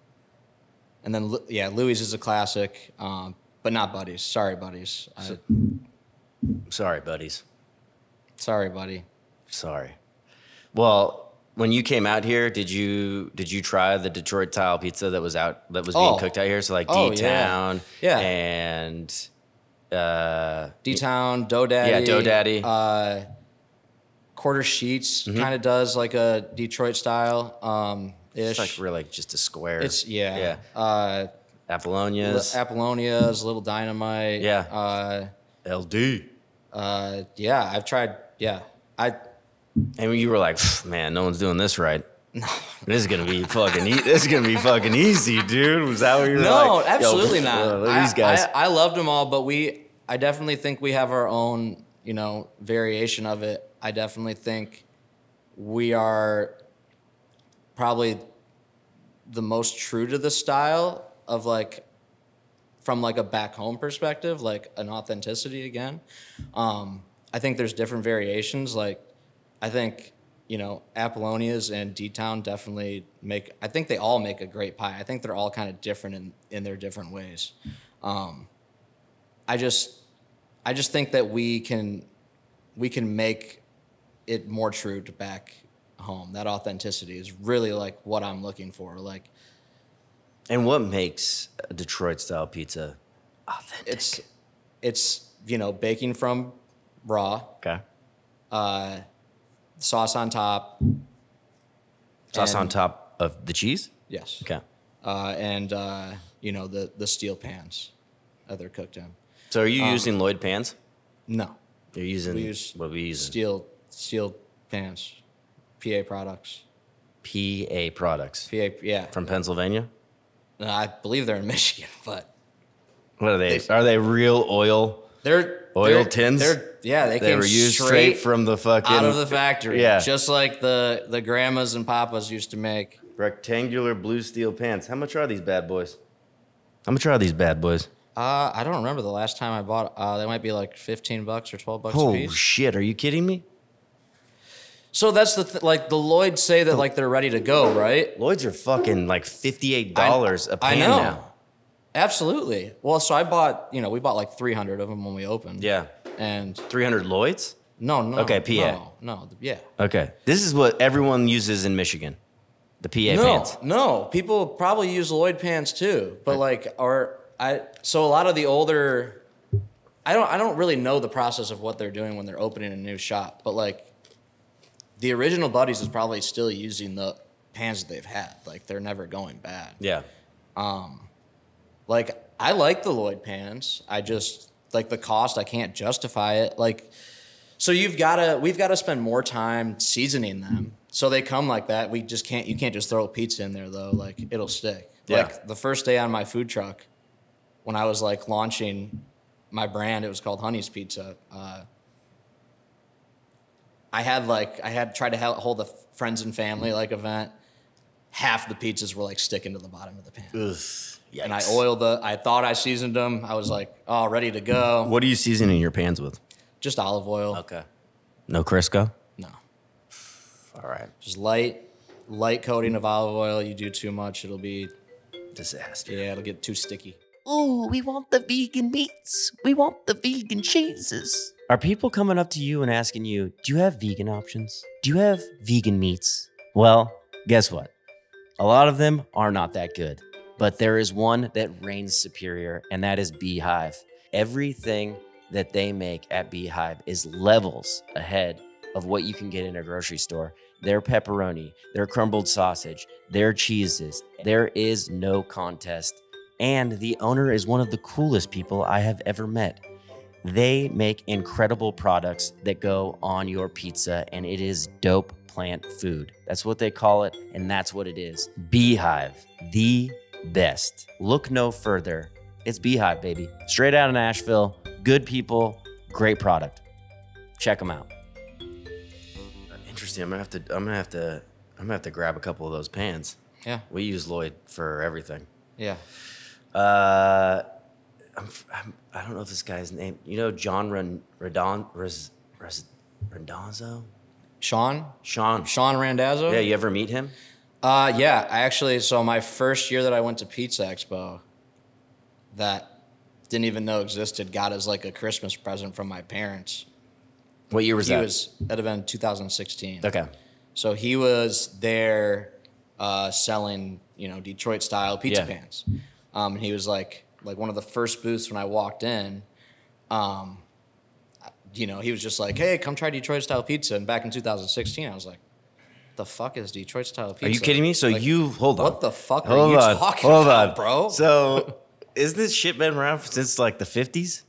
and then Lu- yeah, Louis is a classic, um, but not Buddies. Sorry, Buddies. I, Sorry, buddies. sorry, buddy. Sorry. Well, when you came out here, did you did you try the Detroit style pizza that was out that was being Oh. cooked out here? So like Oh, D-Town, yeah. Yeah. and uh, D-Town, Dough Daddy. Yeah, Dough Daddy. Uh, Quarter Sheets kind of does like a Detroit style um, ish. it's like really like just a square. It's yeah. yeah. Uh, Apollonia's, Apollonia's, Little Dynamite. Yeah. Uh, L D. uh, yeah, I've tried. Yeah, I. And you were like, man, no one's doing this right. This is gonna be fucking. E- this is gonna be fucking easy, dude. Was that what you were No, like? Yo, absolutely uh, not. look at I, these guys. I, I loved them all, but we. I definitely think we have our own, you know, variation of it. I definitely think we are probably the most true to the style of like from like a back home perspective, like an authenticity again. Um, I think there's different variations. Like I think, you know, Apollonia's and D-Town definitely make, I think they all make a great pie. I think they're all kind of different in, in their different ways. Um, I just, I just think that we can, we can make it more true to back home. That authenticity is really like what I'm looking for. Like And what makes a Detroit style pizza authentic? it's, it's, you know, baking from raw, okay. uh, sauce on top. Sauce on and- top of the cheese. Yes. Okay. Uh, and, uh, you know, the, the steel pans that they're cooked in. So are you using Lloyd pans? No. You're using We use what we use Steel, steel pans, P A products. P A products P A, yeah. from Pennsylvania. Uh, I believe they're in Michigan, but What are they? Are they real oil? they're Oil they're, tins? They're yeah, they, They came were used straight, straight from the fucking out of the factory. Yeah. Just like the the grandmas and papas used to make. rectangular blue steel pans. How much are these bad boys? How much are these bad boys? Uh, I don't remember the last time I bought. Uh, they might be like fifteen bucks or twelve bucks a Oh piece. shit! Are you kidding me? So that's the th- like the Lloyds say that like they're ready to go, right? Lloyd's are fucking like fifty-eight dollars a I pan know. now. Absolutely. Well, so I bought, you know, we bought like three hundred of them when we opened. Yeah, And three hundred Lloyd's. no, no. Okay, P A. No, no, yeah. Okay, this is what everyone uses in Michigan. The P A No, pans. no. People probably use Lloyd pans too, but like, or I. So a lot of the older, I don't, I don't really know the process of what they're doing when they're opening a new shop, but like, the original Buddies is probably still using the pans that they've had. Like they're never going bad. Yeah. Like I like the Lloyd pans. I just like the cost. I can't justify it. Like, so you've got to, we've got to spend more time seasoning them. So they come like that. We just can't. You can't just throw a pizza in there though. Like it'll stick. Yeah. Like the first day on my food truck, when I was like launching my brand, it was called Honey's Pizza. Uh, I had like I had tried to hold a friends and family like event. Half the pizzas were like sticking to the bottom of the pan. Ugh, and I oiled the. I thought I seasoned them. I was like, oh, ready to go. What are you seasoning your pans with? Just olive oil. Okay. No Crisco? No. All right. Just light, light coating of olive oil. You do too much, it'll be Disaster. yeah, it'll get too sticky. Ooh, we want the vegan meats. We want the vegan cheeses. Are people coming up to you and asking you, do you have vegan options? Do you have vegan meats? Well, guess what? A lot of them are not that good, but there is one that reigns superior, and that is Beehive. Everything that they make at Beehive is levels ahead of what you can get in a grocery store. Their pepperoni, their crumbled sausage, their cheeses. There is no contest. And the owner is one of the coolest people I have ever met. They make incredible products that go on your pizza, and it is dope plant food. That's what they call it, and that's what it is. Beehive, the best. Look no further. It's Beehive, baby. Straight out of Nashville. Good people, great product. Check them out. Interesting. I'm gonna have to. I'm gonna have to. I'm gonna have to grab a couple of those pans. Yeah. We use Lloyd for everything. Yeah. Uh, I'm, I'm, I don't know this guy's name. You know John Ren, Redon, Res, Res, Rendazzo? Sean? Sean. Sean Randazzo? Yeah, you ever meet him? Uh, yeah, I actually, so my first year that I went to Pizza Expo, that didn't even know existed, got as like a Christmas present from my parents. What year was he that? He was, that'd have been two thousand sixteen. Okay. So he was there uh, selling, you know, Detroit-style pizza Yeah. pans. Um, and he was like, like one of the first booths when I walked in, um, you know, he was just like, hey, come try Detroit style pizza. And back in two thousand sixteen, I was like, the fuck is Detroit style pizza? Are you kidding me? So like, you, hold on. What the fuck are hold you on, talking hold about, on. bro? So is this shit been around since like the fifties?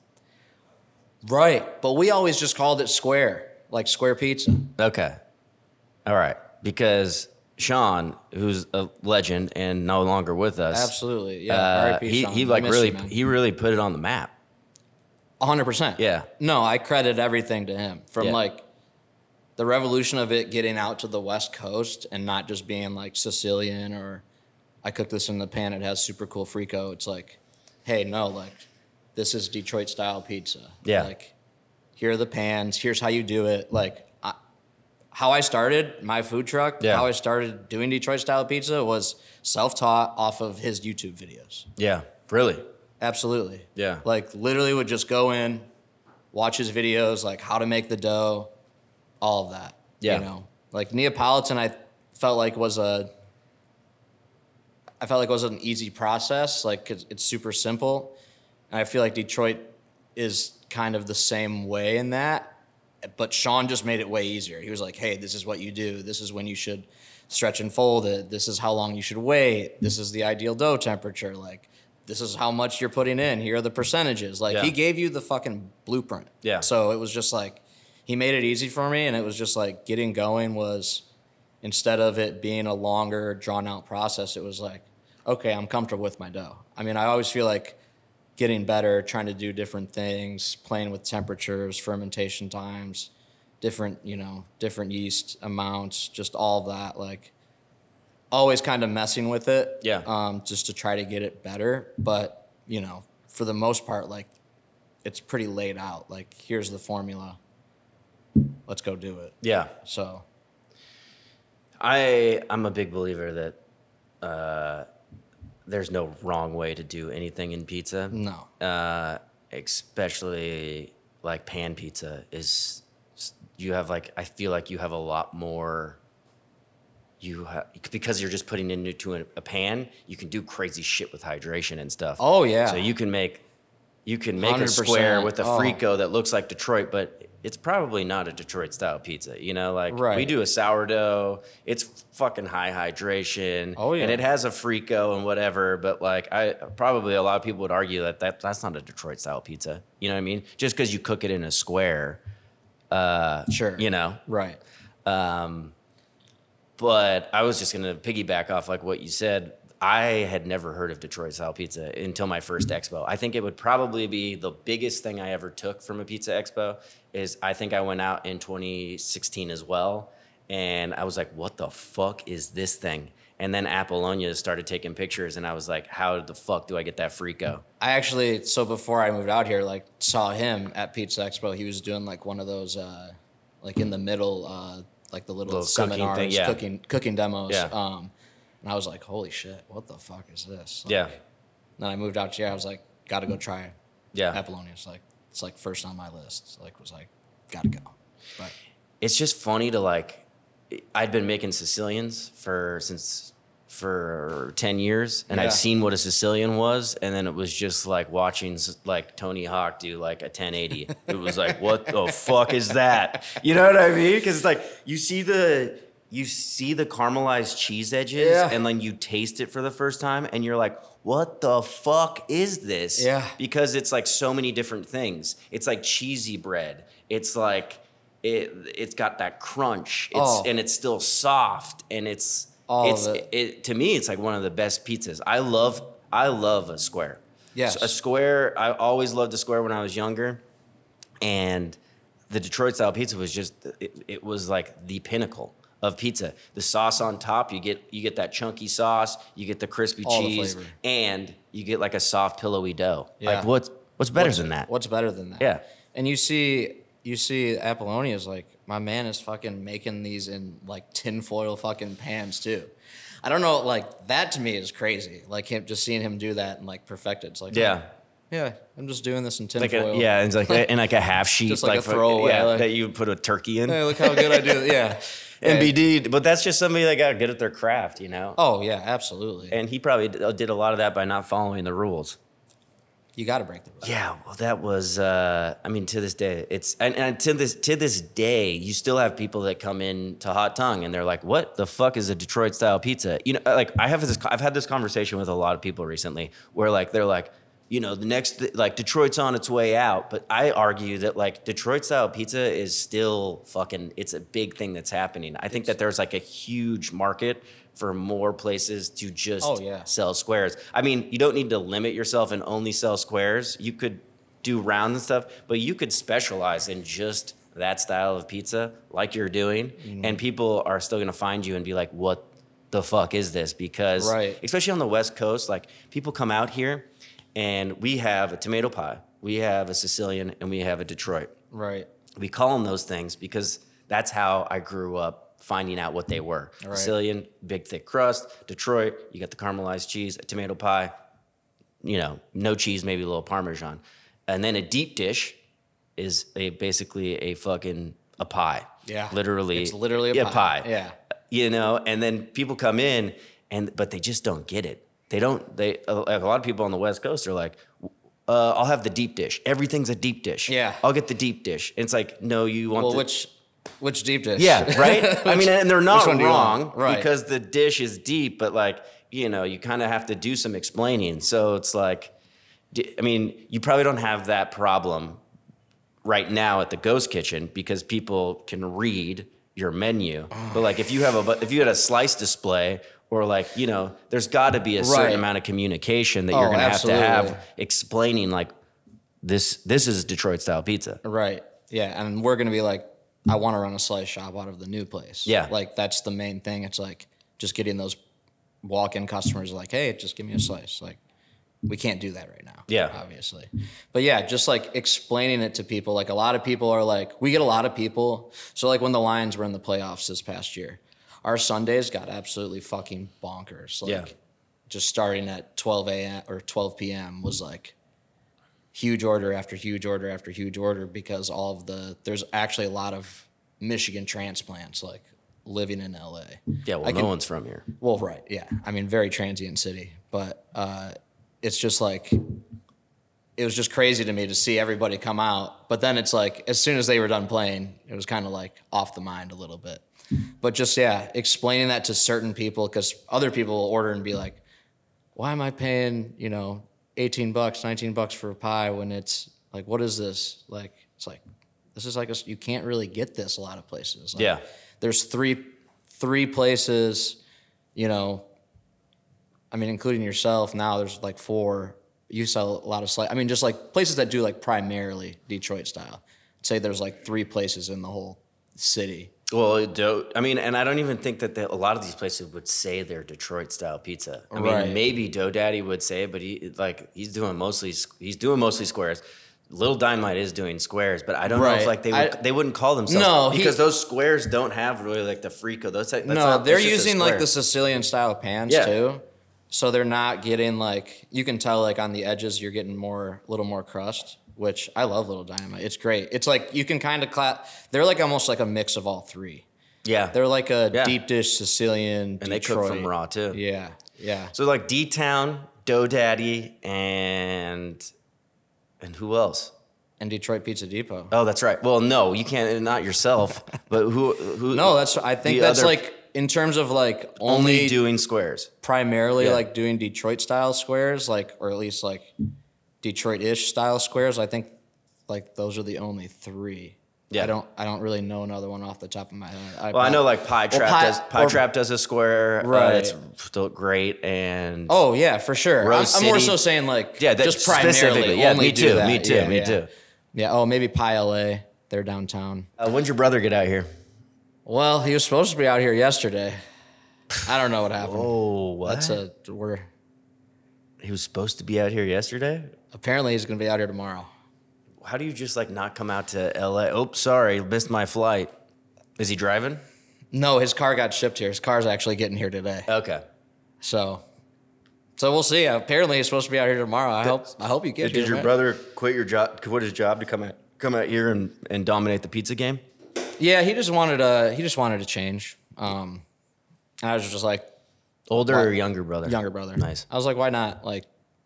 Right. But we always just called it square, like square pizza. Okay. All right. Because Sean, who's a legend and no longer with us. Absolutely. Yeah. Uh, R I P he, Sean. he We like miss really, you, man. he really put it on the map. one hundred percent. Yeah. No, I credit everything to him. From Yeah. like the revolution of it getting out to the West Coast and not just being like Sicilian or I cook this in the pan, it has super cool frico. It's like, hey, no, like this is Detroit style pizza. Yeah. Like here are the pans. Here's how you do it. Like I, how I started my food truck, Yeah. how I started doing Detroit style pizza was self-taught off of his YouTube videos. Yeah. Really? Absolutely. Yeah. Like literally would just go in, watch his videos, like how to make the dough, all of that. Yeah. You know, like Neapolitan, I felt like was a, I felt like it was an easy process. Like 'cause it's super simple. And I feel like Detroit is kind of the same way in that. But Sean just made it way easier. He was like, hey, this is what you do. This is when you should stretch and fold it. This is how long you should wait. This is the ideal dough temperature. Like, this is how much you're putting in. Here are the percentages. Like, Yeah. he gave you the fucking blueprint. Yeah. So it was just like, he made it easy for me. And it was just like getting going was, instead of it being a longer, drawn out process, it was like, okay, I'm comfortable with my dough. I mean, I always feel like getting better, trying to do different things, playing with temperatures, fermentation times, different, you know, different yeast amounts, just all of that. Like, always kind of messing with it, Yeah. um, just to try to get it better. But, you know, for the most part, like, it's pretty laid out. Like, here's the formula. Let's go do it. Yeah. So, I I'm a big believer that uh, there's no wrong way to do anything in pizza. no. Uh, especially like pan pizza is you have like I feel like you have a lot more. You have because you're just putting it into a, a pan. You can do crazy shit with hydration and stuff. Oh, yeah. So you can make you can make a one hundred percent. square with a Oh. frico that looks like Detroit, but it's probably not a Detroit style pizza. You know, like Right. we do a sourdough. It's fucking high hydration. Oh, yeah. And it has a frico and whatever. But like I probably a lot of people would argue that, that that's not a Detroit style pizza. You know what I mean? Just because you cook it in a square. Uh, Sure. You know. Right. Um, but I was just gonna piggyback off like what you said. I had never heard of Detroit style pizza until my first expo. I think it would probably be the biggest thing I ever took from a pizza expo. Is I think I went out in twenty sixteen as well, and I was like, "What the fuck is this thing?" And then Apollonia started taking pictures, and I was like, "How the fuck do I get that Frico?" I actually, so before I moved out here, like saw him at Pizza Expo. He was doing like one of those, uh, like in the middle, uh, like the little, Little cooking seminars, thing, yeah. cooking cooking demos. Yeah. Um, and I was like, holy shit, what the fuck is this? Like, Yeah, Then I moved out here. I was like, got to go try it. yeah. Apollonia. It's like it's like first on my list. It's like was like, got to go. But It's just funny to like. I'd been making Sicilians for since for ten years, and Yeah. I've seen what a Sicilian was, and then it was just like watching like Tony Hawk do like a ten eighty. It was like, what the fuck is that? You know what I mean? Because it's like you see the you see the caramelized cheese edges, Yeah. and then you taste it for the first time, and you're like, what the fuck is this? Yeah. Because it's like so many different things. It's like cheesy bread. It's like it. It's got that crunch. It's Oh. and it's still soft, and it's All it's of it. it. To me, it's like one of the best pizzas. I love I love a square. Yes. So a square. I always loved a square when I was younger, and the Detroit style pizza was just it, it was like the pinnacle of pizza. The sauce on top, you get you get that chunky sauce, you get the crispy All the cheese, flavor. and you get like a soft pillowy dough. Yeah. Like what's what's better what's, than that? What's better than that? Yeah. And you see, you see, Apollonia is like, my man is fucking making these in like tinfoil fucking pans too. I don't know, like that to me is crazy. Like him, just seeing him do that and like perfect it. It's like, Yeah. yeah, I'm just doing this in Like tinfoil. a, yeah, it's like in like a half sheet, Just like a for- throwaway, yeah, like- that you put a turkey in. Hey, look how good I do. Yeah. M B D, but that's just somebody that got good at their craft, you know. Oh yeah, absolutely. And he probably d- did a lot of that by not following the rules. You got to break the rules. Yeah, well, that was. Uh, I mean, to this day, it's and, and to this to this day, you still have people that come in to Hot Tongue and they're like, "What the fuck is a Detroit style pizza?" You know, like I have this. I've had this conversation with a lot of people recently, where like they're like, you know, the next like Detroit's on its way out, but I argue that like Detroit style pizza is still fucking. It's a big thing that's happening. I think that there's like a huge market for more places to just Oh, yeah. sell squares. I mean, you don't need to limit yourself and only sell squares. You could do rounds and stuff, but you could specialize in just that style of pizza like you're doing, Mm-hmm. and people are still going to find you and be like, what the fuck is this? Because Right. especially on the West Coast, like people come out here and we have a tomato pie, we have a Sicilian, and we have a Detroit. Right. We call them those things because that's how I grew up finding out what they were. Right. Sicilian, big thick crust. Detroit, you got the caramelized cheese, a tomato pie, you know, no cheese, maybe a little Parmesan. And then a deep dish is a basically a fucking a pie. Yeah. Literally. It's literally a yeah, pie. Yeah. You know, and then people come in and but they just don't get it. They don't they a a lot of people on the West Coast are like, uh, I'll have the deep dish. Everything's a deep dish. Yeah. I'll get the deep dish. And it's like, no, you want Well, the which which deep dish? yeah, right? I mean, and they're not which one do you wrong want? Right. because the dish is deep, but like, you know, you kind of have to do some explaining. So it's like, d- I mean, you probably don't have that problem right now at the Ghost Kitchen because people can read your menu. But like, if you have a, bu- if you had a slice display or like, you know, there's got to be a certain Right. amount of communication that Oh, you're going to have to absolutely. have explaining like, this, this is Detroit style pizza. Right. Yeah, and we're gonna be like, I want to run a slice shop out of the new place. Yeah. Like that's the main thing. It's like just getting those walk-in customers like, hey, just give me a slice. Like we can't do that right now. Yeah. Obviously. But yeah, just like explaining it to people. Like a lot of people are like, we get a lot of people. So like when the Lions were in the playoffs this past year, our Sundays got absolutely fucking bonkers. Like Yeah. just starting at twelve a.m. or twelve p.m. was like huge order after huge order after huge order because all of the there's actually a lot of Michigan transplants like living in L A. Yeah, well, I no can- one's from here. Well, right, yeah. I mean, very transient city, but uh, it's just like it was just crazy to me to see everybody come out. But then it's like as soon as they were done playing, it was kind of like off the mind a little bit. But just yeah, explaining that to certain people because other people will order and be like, "Why am I paying you know eighteen bucks, nineteen bucks for a pie when it's like what is this like?" It's like this is like a, you can't really get this a lot of places. Like, Yeah. there's three three places, you know, I mean, including yourself, now there's like four. You sell a lot of slice. I mean, just like places that do like primarily Detroit style. I'd say there's like three places in the whole city. Well, do, I mean, and I don't even think that the, a lot of these places would say they're Detroit style pizza. I Right. mean, maybe Dough Daddy would say it, but he like he's doing mostly he's doing mostly squares. Little Dynamite is doing squares, but I don't know Right. if like they would, I- they wouldn't call themselves No, he- because those squares don't have really like the frico. Those that's No, not, they're that's just a using like square. the Sicilian style pans Yeah. too. So they're not getting like, you can tell like on the edges you're getting more, a little more crust, which I love Little Dynamite. It's great. It's like you can kind of clap. They're like almost like a mix of all three. yeah. They're like a Yeah. deep dish Sicilian. And they cook from raw too. Yeah, yeah. So like D Town, Dough Daddy, and and who else? And Detroit Pizza Depot. Oh, that's right. Well, no, you can't. Not yourself, but who? Who? No, that's I think the that's other- like in terms of like only only doing squares. primarily Yeah. like doing Detroit style squares, like or at least like Detroit-ish style squares. I think like those are the only three. Yeah. I don't I don't really know another one off the top of my head. Well, I know like Pie Trap Pie- does. Pie or- Trap does a square. Right. Uh, it's still great and. Oh yeah, for sure. I'm, Rose I'm more City. so saying like Yeah, that- just primarily specifically. Yeah, only me do too, that. me too, Yeah, me yeah. too. Yeah. Oh, maybe Pie L A. They're downtown. Uh, when'd your brother get out here? Well, he was supposed to be out here yesterday. I don't know what happened. Oh, what? That's a we're He was supposed to be out here yesterday. apparently he's gonna be out here tomorrow. How do you just like not come out to L A? Oh, sorry, missed my flight. Is he driving? No, his car got shipped here. His car's actually getting here today. Okay. So, so we'll see. Apparently, he's supposed to be out here tomorrow. I hope. I hope you get Did here. your man. brother quit your job? Quit his job to come out come out here and, and dominate the pizza game? Yeah, he just wanted to. He just wanted to change. Um, and I was just like, Older Well, or younger brother? younger brother. Nice. I was like, why not? Like,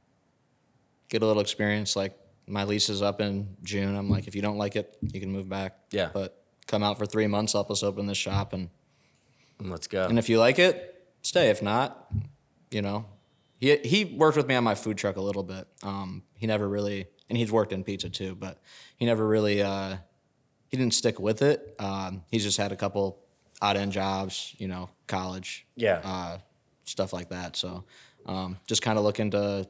get a little experience. Like, my lease is up in June. I'm like, if you don't like it, you can move back. Yeah. But come out for three months, help us open this shop, and Let's go. and if you like it, stay. If not, you know, he he worked with me on my food truck a little bit. Um, he never really, and he's worked in pizza too, but he never really, uh, he didn't stick with it. Um, he's just had a couple odd end jobs, you know, college, Yeah. uh, stuff like that. So, um, just kind of looking to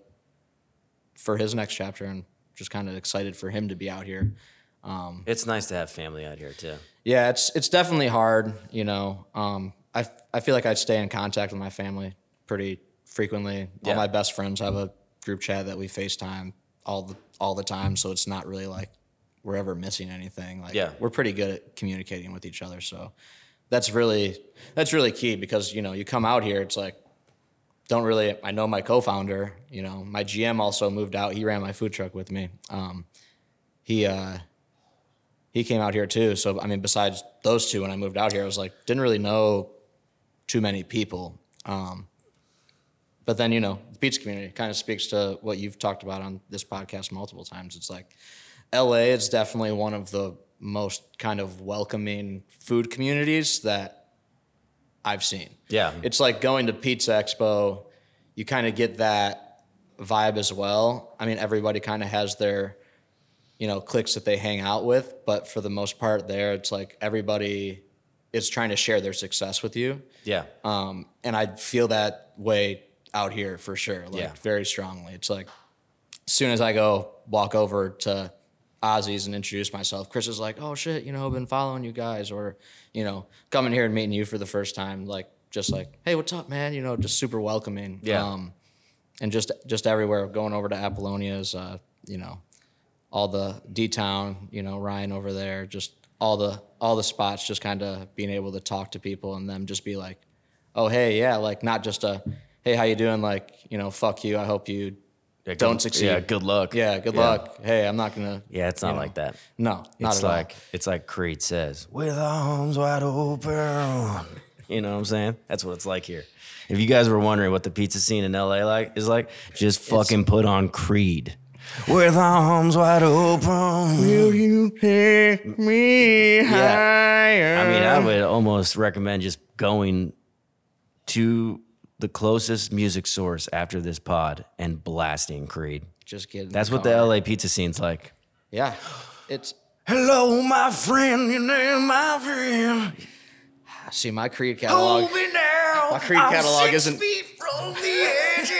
for his next chapter, and just kind of excited for him to be out here. It's nice to have family out here too. Yeah, it's it's definitely hard, you know. Um, I I feel like I stay in contact with my family pretty frequently. Yeah. All my best friends have a group chat that we FaceTime all the all the time, so it's not really like we're ever missing anything. Like Yeah. we're pretty good at communicating with each other, so that's really that's really key because you know you come out here, it's like don't really. I know my co-founder, you know, my G M also moved out. He ran my food truck with me. Um, he. Uh, He came out here too. So, I mean, besides those two, when I moved out here, I was like, didn't really know too many people. Um, but then, you know, the pizza community kind of speaks to what you've talked about on this podcast multiple times. It's like L A is definitely one of the most kind of welcoming food communities that I've seen. Yeah. It's like going to Pizza Expo, you kind of get that vibe as well. I mean, everybody kind of has their you know, cliques that they hang out with. But for the most part there, it's like everybody is trying to share their success with you. Yeah. Um, and I feel that way out here for sure, like Yeah. very strongly. It's like as soon as I go walk over to Ozzy's and introduce myself, Chris is like, oh shit, you know, I've been following you guys, or, you know, coming here and meeting you for the first time, like just like, hey, what's up, man? You know, just super welcoming. Yeah. Um, and just just everywhere, going over to Apollonia's, uh, you know, all the D-Town, you know, Ryan over there, just all the all the spots, just kind of being able to talk to people and them just be like, oh, hey, yeah, like not just a, hey, how you doing? Like, you know, fuck you. I hope you Yeah, don't good- succeed. Yeah, good luck. Yeah, good luck. Hey, I'm not going to. Yeah, it's not you know, like that. No, not It's at like it's like Creed says, with arms wide open. You know what I'm saying? That's what it's like here. If you guys were wondering what the pizza scene in L A like is like, just fucking put on Creed. With arms wide open. Will you take me higher? I mean, I would almost recommend just going to the closest music source after this pod and blasting Creed. all. Just kidding. That's what the L A pizza scene's like. Yeah. It's, Hello, my friend, your name, my friend. see, my Creed catalog. Hold me now. My Creed I'm catalog six isn't- feet from the edge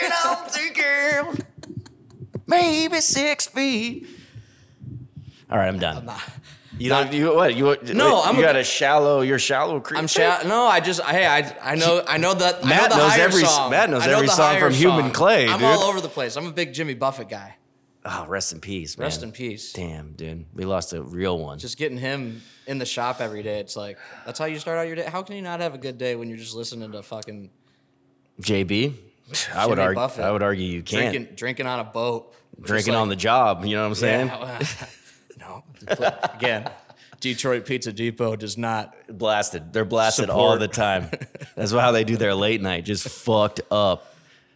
maybe six feet. All right, I'm done. I'm not. You don't. You what? You No, you I'm a- got a shallow. You're shallow creep. I'm sha- No, I just hey, I I know I know that I Matt know the knows higher every- song. Matt knows I know every the song higher from Human song. Clay, I'm dude. all over the place. I'm a big Jimmy Buffett guy. Oh, rest in peace, man. Rest in peace. Damn, dude, we lost a real one. Just getting him in the shop every day. It's like that's how you start out your day. How can you not have a good day when you're just listening to fucking J B, I would Jimmy argue. Buffett I would argue you can't drinking drinking on a boat, Just drinking like- on the job. You know what I'm saying? Yeah, well, no, again, Detroit Pizza Depot does not. Blasted. They're blasted Support. all the time. That's how they do their late night. Just fucked up.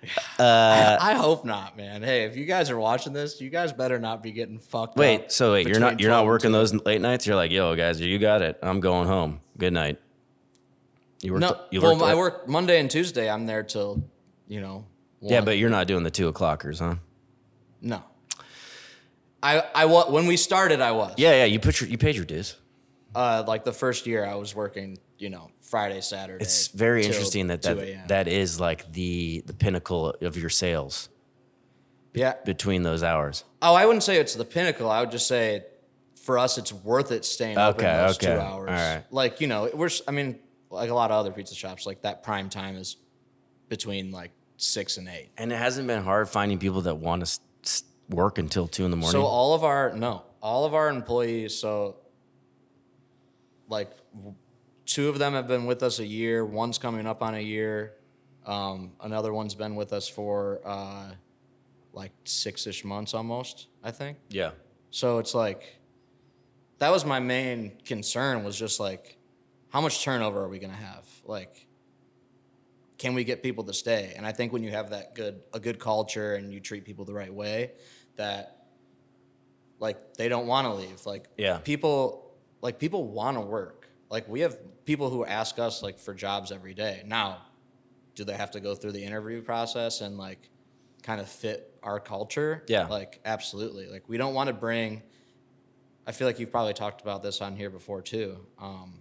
I hope not, man. Hey, if you guys are watching this, you guys better not be getting fucked up. Wait, so wait, you're between not you're not twelve and working two. those late nights? You're like, yo, guys, you got it. I'm going home. Good night. You work. No, you well, work I work Monday and Tuesday. I'm there till, you know. Yeah, one. but you're not doing the two o'clockers, huh? no. I I wa- when we started, I was. Yeah, yeah. You put your you paid your dues. Uh, like the first year, I was working, you know, Friday, Saturday. It's very till interesting that two that, a.m. that is like the the pinnacle of your sales Yeah. between those hours. Oh, I wouldn't say it's the pinnacle. I would just say, for us, it's worth it staying open Okay, those okay. two hours. All right. Like, you know, we're. s- I mean, like a lot of other pizza shops, like that prime time is between like six and eight. And it hasn't been hard finding people that want to s- s- work until two in the morning. So all of our no, all of our employees. So, like, w- two of them have been with us a year. One's coming up on a year. Um, another one's been with us for uh, like six-ish months almost, I think. yeah. So it's like, that was my main concern, was just like, how much turnover are we gonna have? Like, can we get people to stay? And I think when you have that good a good culture and you treat people the right way, that like they don't want to leave. Like Yeah. people like people want to work. Like we have people who ask us like for jobs every day. Now, do they have to go through the interview process and like kind of fit our culture? Yeah. Like absolutely. Like we don't want to bring I feel like you've probably talked about this on here before too. Um,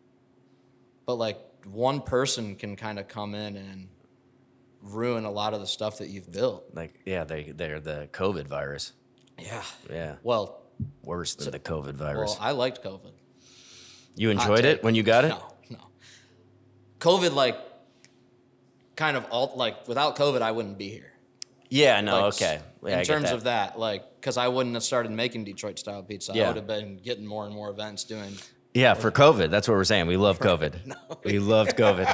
but like one person can kind of come in and ruin a lot of the stuff that you've built. Like yeah, they they're the COVID virus. Yeah. Yeah. Well, Worse than the COVID virus. well, I liked COVID. you Hot enjoyed take. it when you got it? No, no. COVID, like, kind of alt, like, without COVID, I wouldn't be here. Yeah, no, Like, okay. Yeah, I in get terms that. of that, like, because I wouldn't have started making Detroit style pizza. Yeah. I would have been getting more and more events doing. Yeah, for COVID. That's what we're saying. We love COVID. We loved COVID.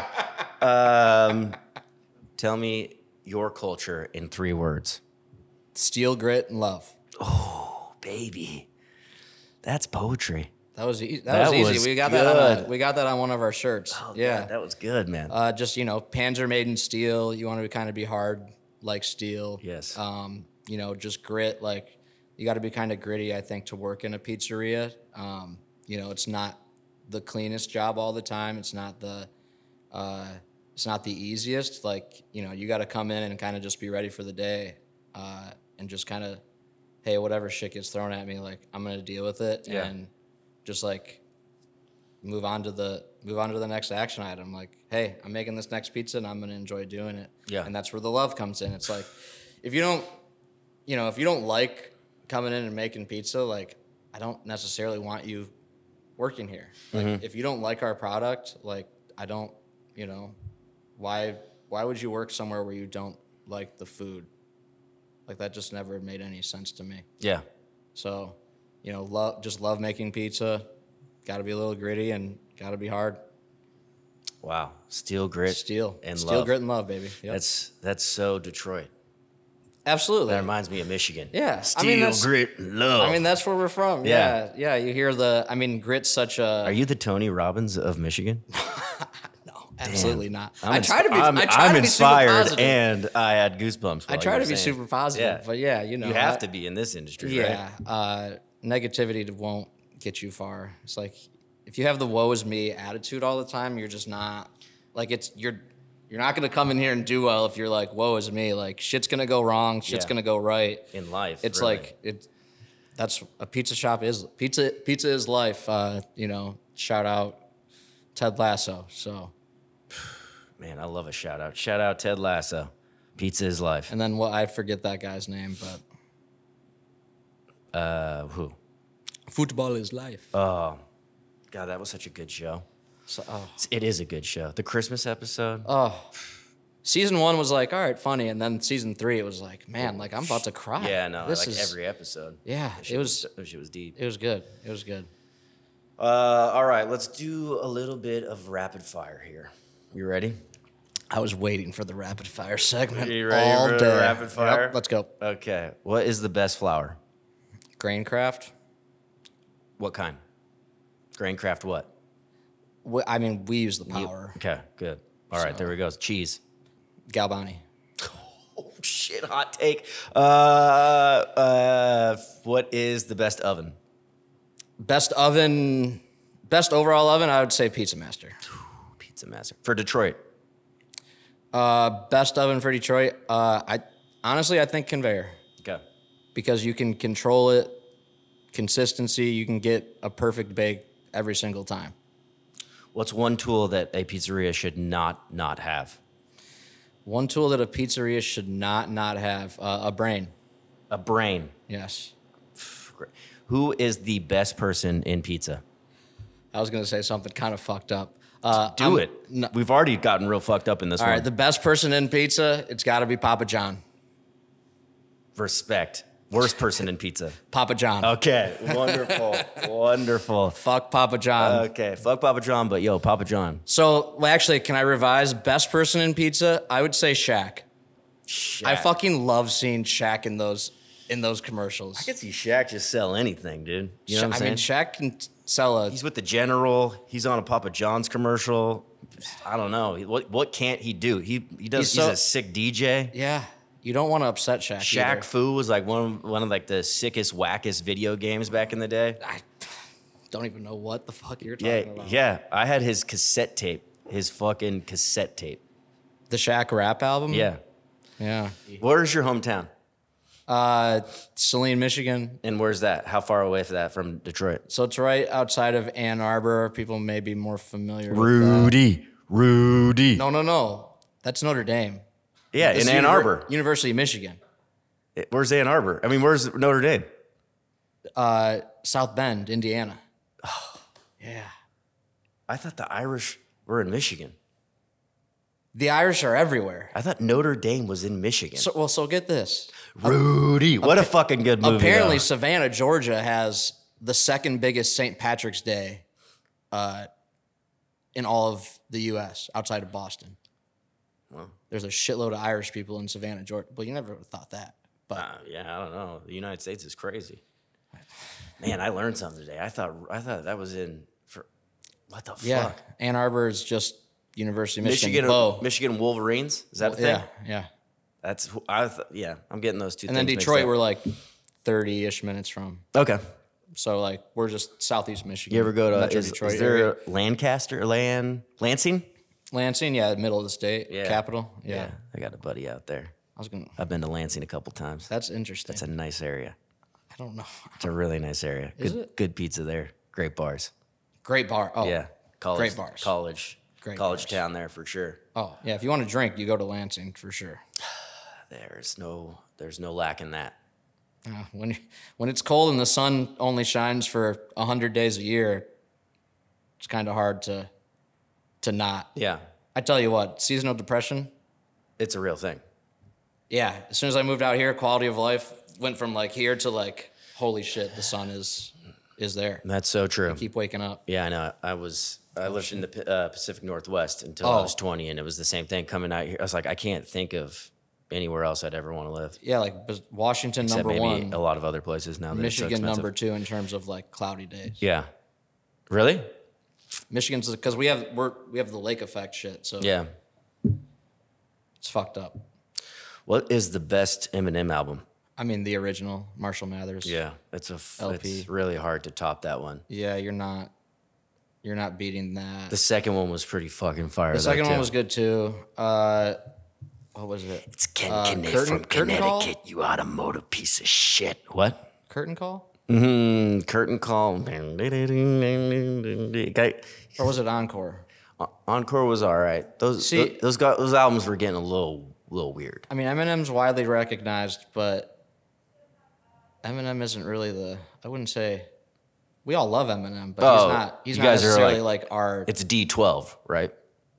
Um, tell me your culture in three words. Steel, grit, and love. Oh, baby. That's poetry. That was easy. That, That was easy. was we got that on a, good. we got that on one of our shirts. Oh, yeah. God, that was good, man. Uh, just, you know, pans are made in steel. You want to kind of be hard like steel. Yes. Um, you know, just grit. Like, you got to be kind of gritty, I think, to work in a pizzeria. Um, you know, it's not the cleanest job all the time. It's not the, uh, it's not the easiest. Like, you know, you got to come in and kind of just be ready for the day, uh, and just kind of, hey, whatever shit gets thrown at me, like, I'm gonna deal with it, Yeah. and just like move on to the move on to the next action item. Like, hey, I'm making this next pizza and I'm gonna enjoy doing it. Yeah. And that's where the love comes in. It's like, if you don't, you know, if you don't like coming in and making pizza, like, I don't necessarily want you working here. Like, Mm-hmm. if you don't like our product, like, I don't, you know, why why would you work somewhere where you don't like the food? Like, that just never made any sense to me. Yeah. So, you know, love just love making pizza. Got to be a little gritty and got to be hard. Wow. Steel, grit, Steel, and steel, love. grit, and love, baby. Yep. That's that's so Detroit. Absolutely. That reminds me of Michigan. Yeah, I Steel, mean, that's- grit, and love. I mean, that's where we're from. Yeah. Yeah, yeah. You hear the. I mean, grit's such a. Are you the Tony Robbins of Michigan? No, absolutely not. I'm I ins- try to be. I'm, I try I'm to be super inspired, positive. and I had goosebumps. I while try you to were be saying. super positive, Yeah. but yeah, you know, You have I- to be in this industry, Yeah, right? uh, negativity won't get you far. It's like if you have the "woe is me" attitude all the time, you're just not like it's you're you're not gonna come in here and do well if you're like "woe is me." Like shit's gonna go wrong, shit's Yeah. gonna go right. In life, It's really. like it. That's a pizza shop is pizza. Pizza is life. Uh, you know, shout out Ted Lasso. So Man, I love a shout out. Shout out Ted Lasso. Pizza is life. and then what? I forget that guy's name, but Uh, who? Football is life. Oh, God, that was such a good show. So, oh. It is a good show. The Christmas episode. oh. Season one was like, all right, funny. And then season three, it was like, man, like I'm about to cry. Yeah, no, this like is, every episode. Yeah, That it shit was, that shit was deep. it was good. It was good. Uh, all right, let's do a little bit of rapid fire here. You ready? I was waiting for the rapid fire segment Are you ready all for day. the rapid fire? Yep, let's go. Okay. What is the best flour? Graincraft. What kind? Graincraft what? Wh- I mean, we use the You- power. Okay, good. All right, So- there we go. Cheese. Galbani. Oh, shit, hot take. Uh, uh, what is the best oven? Best oven, best overall oven, I would say Pizza Master. Pizza Master. For Detroit. Uh, best oven for Detroit, uh, I honestly, I think conveyor. Okay. Because you can control it, consistency, you can get a perfect bake every single time. What's one tool that a pizzeria should not not have? One tool that a pizzeria should not not have, uh, a brain. A brain. Yes. Who is the best person in pizza? I was going to say something kind of fucked up. Uh, Do I'm- it. no- We've already gotten real fucked up in this all one. right, the best person in pizza, it's got to be Papa John. Respect. Worst person in pizza. Papa John. Okay. Wonderful. Wonderful. Fuck Papa John. Okay. Fuck Papa John, but yo, Papa John. So, well, actually, can I revise? Best person in pizza, I would say Shaq. Shaq. I fucking love seeing Shaq in those in those commercials. I could see Shaq just sell anything, dude. You know what I'm I saying? mean, Shaq can t- sell a. He's with the General. He's on a Papa John's commercial. I don't know. What what can't he do? He he does. He's He's, so- a sick D J. Yeah, you don't want to upset Shaq. Shaq either. Fu was like one of, one of like the sickest, wackest video games back in the day. I don't even know what the fuck you're Yeah, talking about. yeah. I had his cassette tape. His fucking cassette tape. The Shaq rap album. Yeah. yeah. Where's your hometown? Uh, Saline, Michigan. And where's that? How far away from that from Detroit? So it's right outside of Ann Arbor. People may be more familiar with that. Rudy. Rudy. No, no, no. That's Notre Dame. Yeah, It's in Ann Univer- Arbor. University of Michigan. It- Where's Ann Arbor? I mean, where's Notre Dame? Uh, South Bend, Indiana. Yeah. I thought the Irish were in Michigan. The Irish are everywhere. I thought Notre Dame was in Michigan. So, well, so get this. Rudy. What a fucking good movie. Apparently, though. Savannah, Georgia has the second biggest Saint Patrick's Day uh, in all of the U S outside of Boston. There's a shitload of Irish people in Savannah, Georgia. Well, you never would have thought that. But Uh, yeah, I don't know. The United States is crazy. Man, I learned something today. I thought I thought that was in for what the yeah, fuck? Ann Arbor is just University of Michigan. Michigan, Bo. Michigan Wolverines. Is that a thing? Yeah, yeah. That's who- I. Th- yeah, I'm getting those two. And then things mixed Detroit, up. we're like thirty-ish minutes from. okay. So like we're just southeast Michigan. You ever go to Metro is, Detroit is there area. Lancaster, Lan Lansing? Lansing? Yeah, middle of the state, Yeah. capital. Yeah. I got a buddy out there. I was gonna. I've been to Lansing a couple times. That's interesting. It's a nice area. I don't know. It's a really nice area. Is good, it? good pizza there. Great bars. Great bar. Oh, Yeah, college, Great bars. College, Great college bars. town there for sure. Oh, yeah. If you want to drink, you go to Lansing for sure. There's no, there's no lack in that. Uh, when when it's cold and the sun only shines for a hundred days a year, it's kind of hard to to not. Yeah, I tell you what, seasonal depression. it's a real thing. Yeah, as soon as I moved out here, quality of life went from like here to like, holy shit, the sun is is there. That's so true. Keep waking up. Yeah, I know. I was I lived in the P- uh, Pacific Northwest until I Oh. was twenty, and it was the same thing coming out here. I was like, I can't think of anywhere else I'd ever want to live. Yeah, like Bas- Washington Except number maybe one, a lot of other places now. That it's so Michigan expensive. number two in terms of like cloudy days. Yeah. Really? Michigan's because we have we're we have the lake effect shit, so Yeah. it's fucked up. What is the best Eminem album? I mean, the original Marshall Mathers. Yeah, it's a f- L P. it's really hard to top that one. Yeah, you're not you're not beating that. The second one was pretty fucking fire. The though, second one too. was good too. Uh, what was it? It's Ken Uh, Kenneth Curtain- from Curtain Call? Connecticut, you automotive piece of shit. What? Curtain Call? Mm-hmm. Curtain call. Guy- Or was it Encore? Encore was all right. Those See- th- those got, those albums were getting a little little weird. I mean, Eminem's widely recognized, but Eminem isn't really the. I wouldn't say. We all love Eminem, but Oh, he's not. He's you not guys are necessarily like- like, our. It's D twelve, right?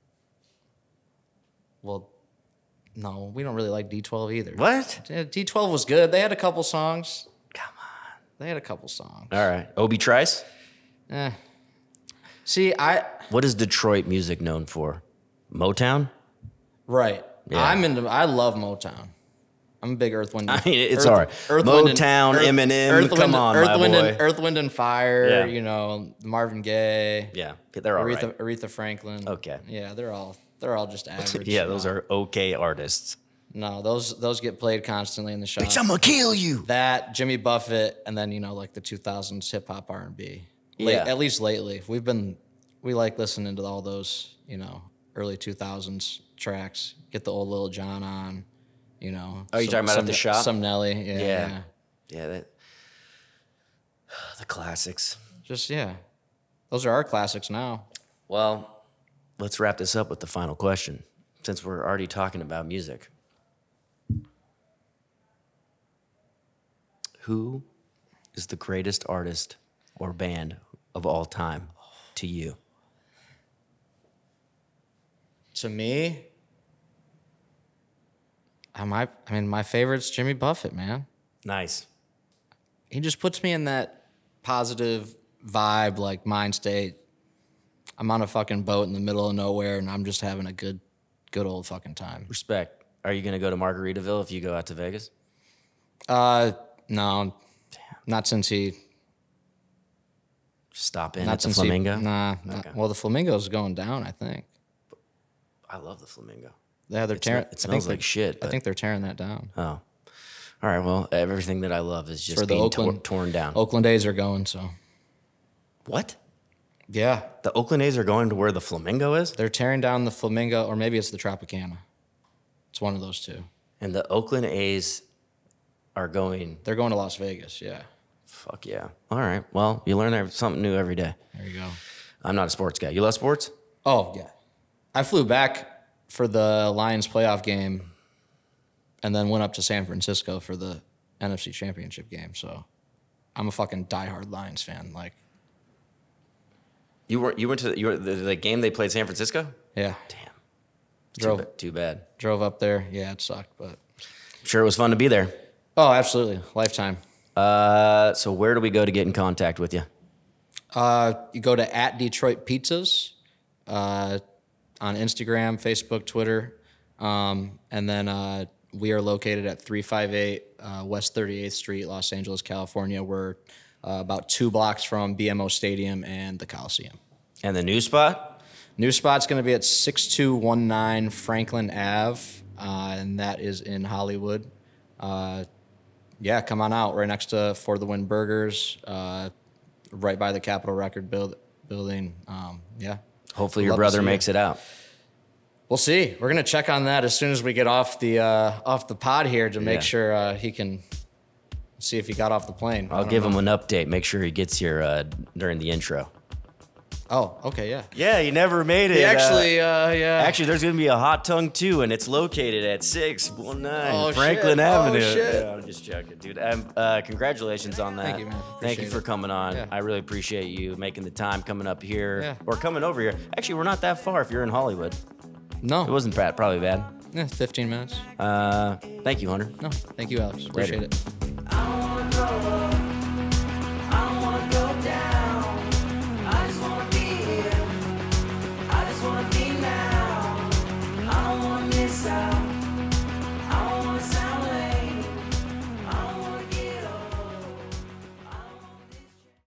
Well, no, we don't really like D twelve either. What? Yeah, D twelve was good. They had a couple songs. Come on. They had a couple songs. All right. Obi Trice? Eh. See, I What is Detroit music known for? Motown? right. Yeah. I'm into. I love Motown. I'm a big Earth, Wind. I mean, it's Earth, all right. Earth, Wind and- Motown, Earth- Eminem, Earth, come Wind, on, Earth, my Wind boy. And, Earth, Wind and Fire. Yeah. You know, Marvin Gaye. Yeah, they're all Aretha, right. Aretha Franklin. Okay. Yeah, they're all they're all just average. Yeah, you those know. are okay artists. No, those those get played constantly in the shop. I'm gonna kill you. That Jimmy Buffett, and then you know like the two thousands hip hop R and B. Yeah. At least lately, we've been we like listening to all those you know early two thousands tracks. Get the old Lil Jon on. You know. Oh, you talking about at the shop? Some Nelly. Yeah. Yeah. yeah. Yeah, that, the classics. Just yeah. Those are our classics now. Well, let's wrap this up with the final question, since we're already talking about music. Who is the greatest artist or band of all time to you? To me, I might. I mean, my favorite's Jimmy Buffett, man. Nice. He just puts me in that positive vibe, like mind state. I'm on a fucking boat in the middle of nowhere, and I'm just having a good, good old fucking time. Respect. Are you going to go to Margaritaville if you go out to Vegas? Uh, no, not since he. Just stop in Not at the since Flamingo? He, nah. Not, Okay. well, the Flamingo's going down. I think. I love the Flamingo. Yeah, they're It's tearing. not- it I smells think like they're- shit, I but- think they're tearing that down. Oh. All right, well, everything that I love is just For the being tor- Oakland- torn down. Oakland A's are going, so What? yeah, The Oakland A's are going to where the Flamingo is? they're tearing down the Flamingo, or maybe it's the Tropicana. It's one of those two. And the Oakland A's are going, They're going to Las Vegas. Yeah, fuck yeah. All right, well, you learn ev- something new every day. there you go. I'm not a sports guy. You love sports? Oh yeah, I flew back for the Lions playoff game, and then went up to San Francisco for the N F C Championship game. So, I'm a fucking diehard Lions fan. Like, You were you went to the, you were, the, the game they played San Francisco? yeah, Damn. drove Too, ba- too bad. drove up there. Yeah, it sucked, but Sure, it was fun to be there. oh, absolutely, lifetime. Uh, so where do we go to get in contact with you? Uh, you go to at Detroit Pizzas uh, on Instagram, Facebook, Twitter, um, and then uh, we are located at three fifty-eight uh, West thirty-eighth Street, Los Angeles, California. We're uh, about two blocks from B M O Stadium and the Coliseum. And the new spot? New spot's going to be at six two one nine Franklin Avenue, uh, and that is in Hollywood. Uh, yeah, come on out. Right next to For the Win Burgers, uh, right by the Capitol Record build, building. Um, yeah. Hopefully your Love to brother see makes it out. We'll see. We're gonna check on that as soon as we get off the uh, off the pod here to make Yeah. sure uh, he can see if he got off the plane. I I'll don't give know. him an update. Make sure he gets here uh, during the intro. Oh, okay, yeah. Yeah, he never made it. He actually, uh, yeah. Actually, there's going to be a hot tongue too, and it's located at six one nine Oh, Franklin shit. Oh, Avenue. shit. Yeah, I'm just joking, dude. Um, uh, congratulations on that. Thank you, man. Thank you Appreciate for it. coming on. Yeah. I really appreciate you making the time coming up here Yeah. or coming over here. Actually, we're not that far if you're in Hollywood. no, It wasn't bad, probably bad. yeah, fifteen minutes. Uh, thank you, Hunter. No, thank you, Alex. Appreciate Later. it.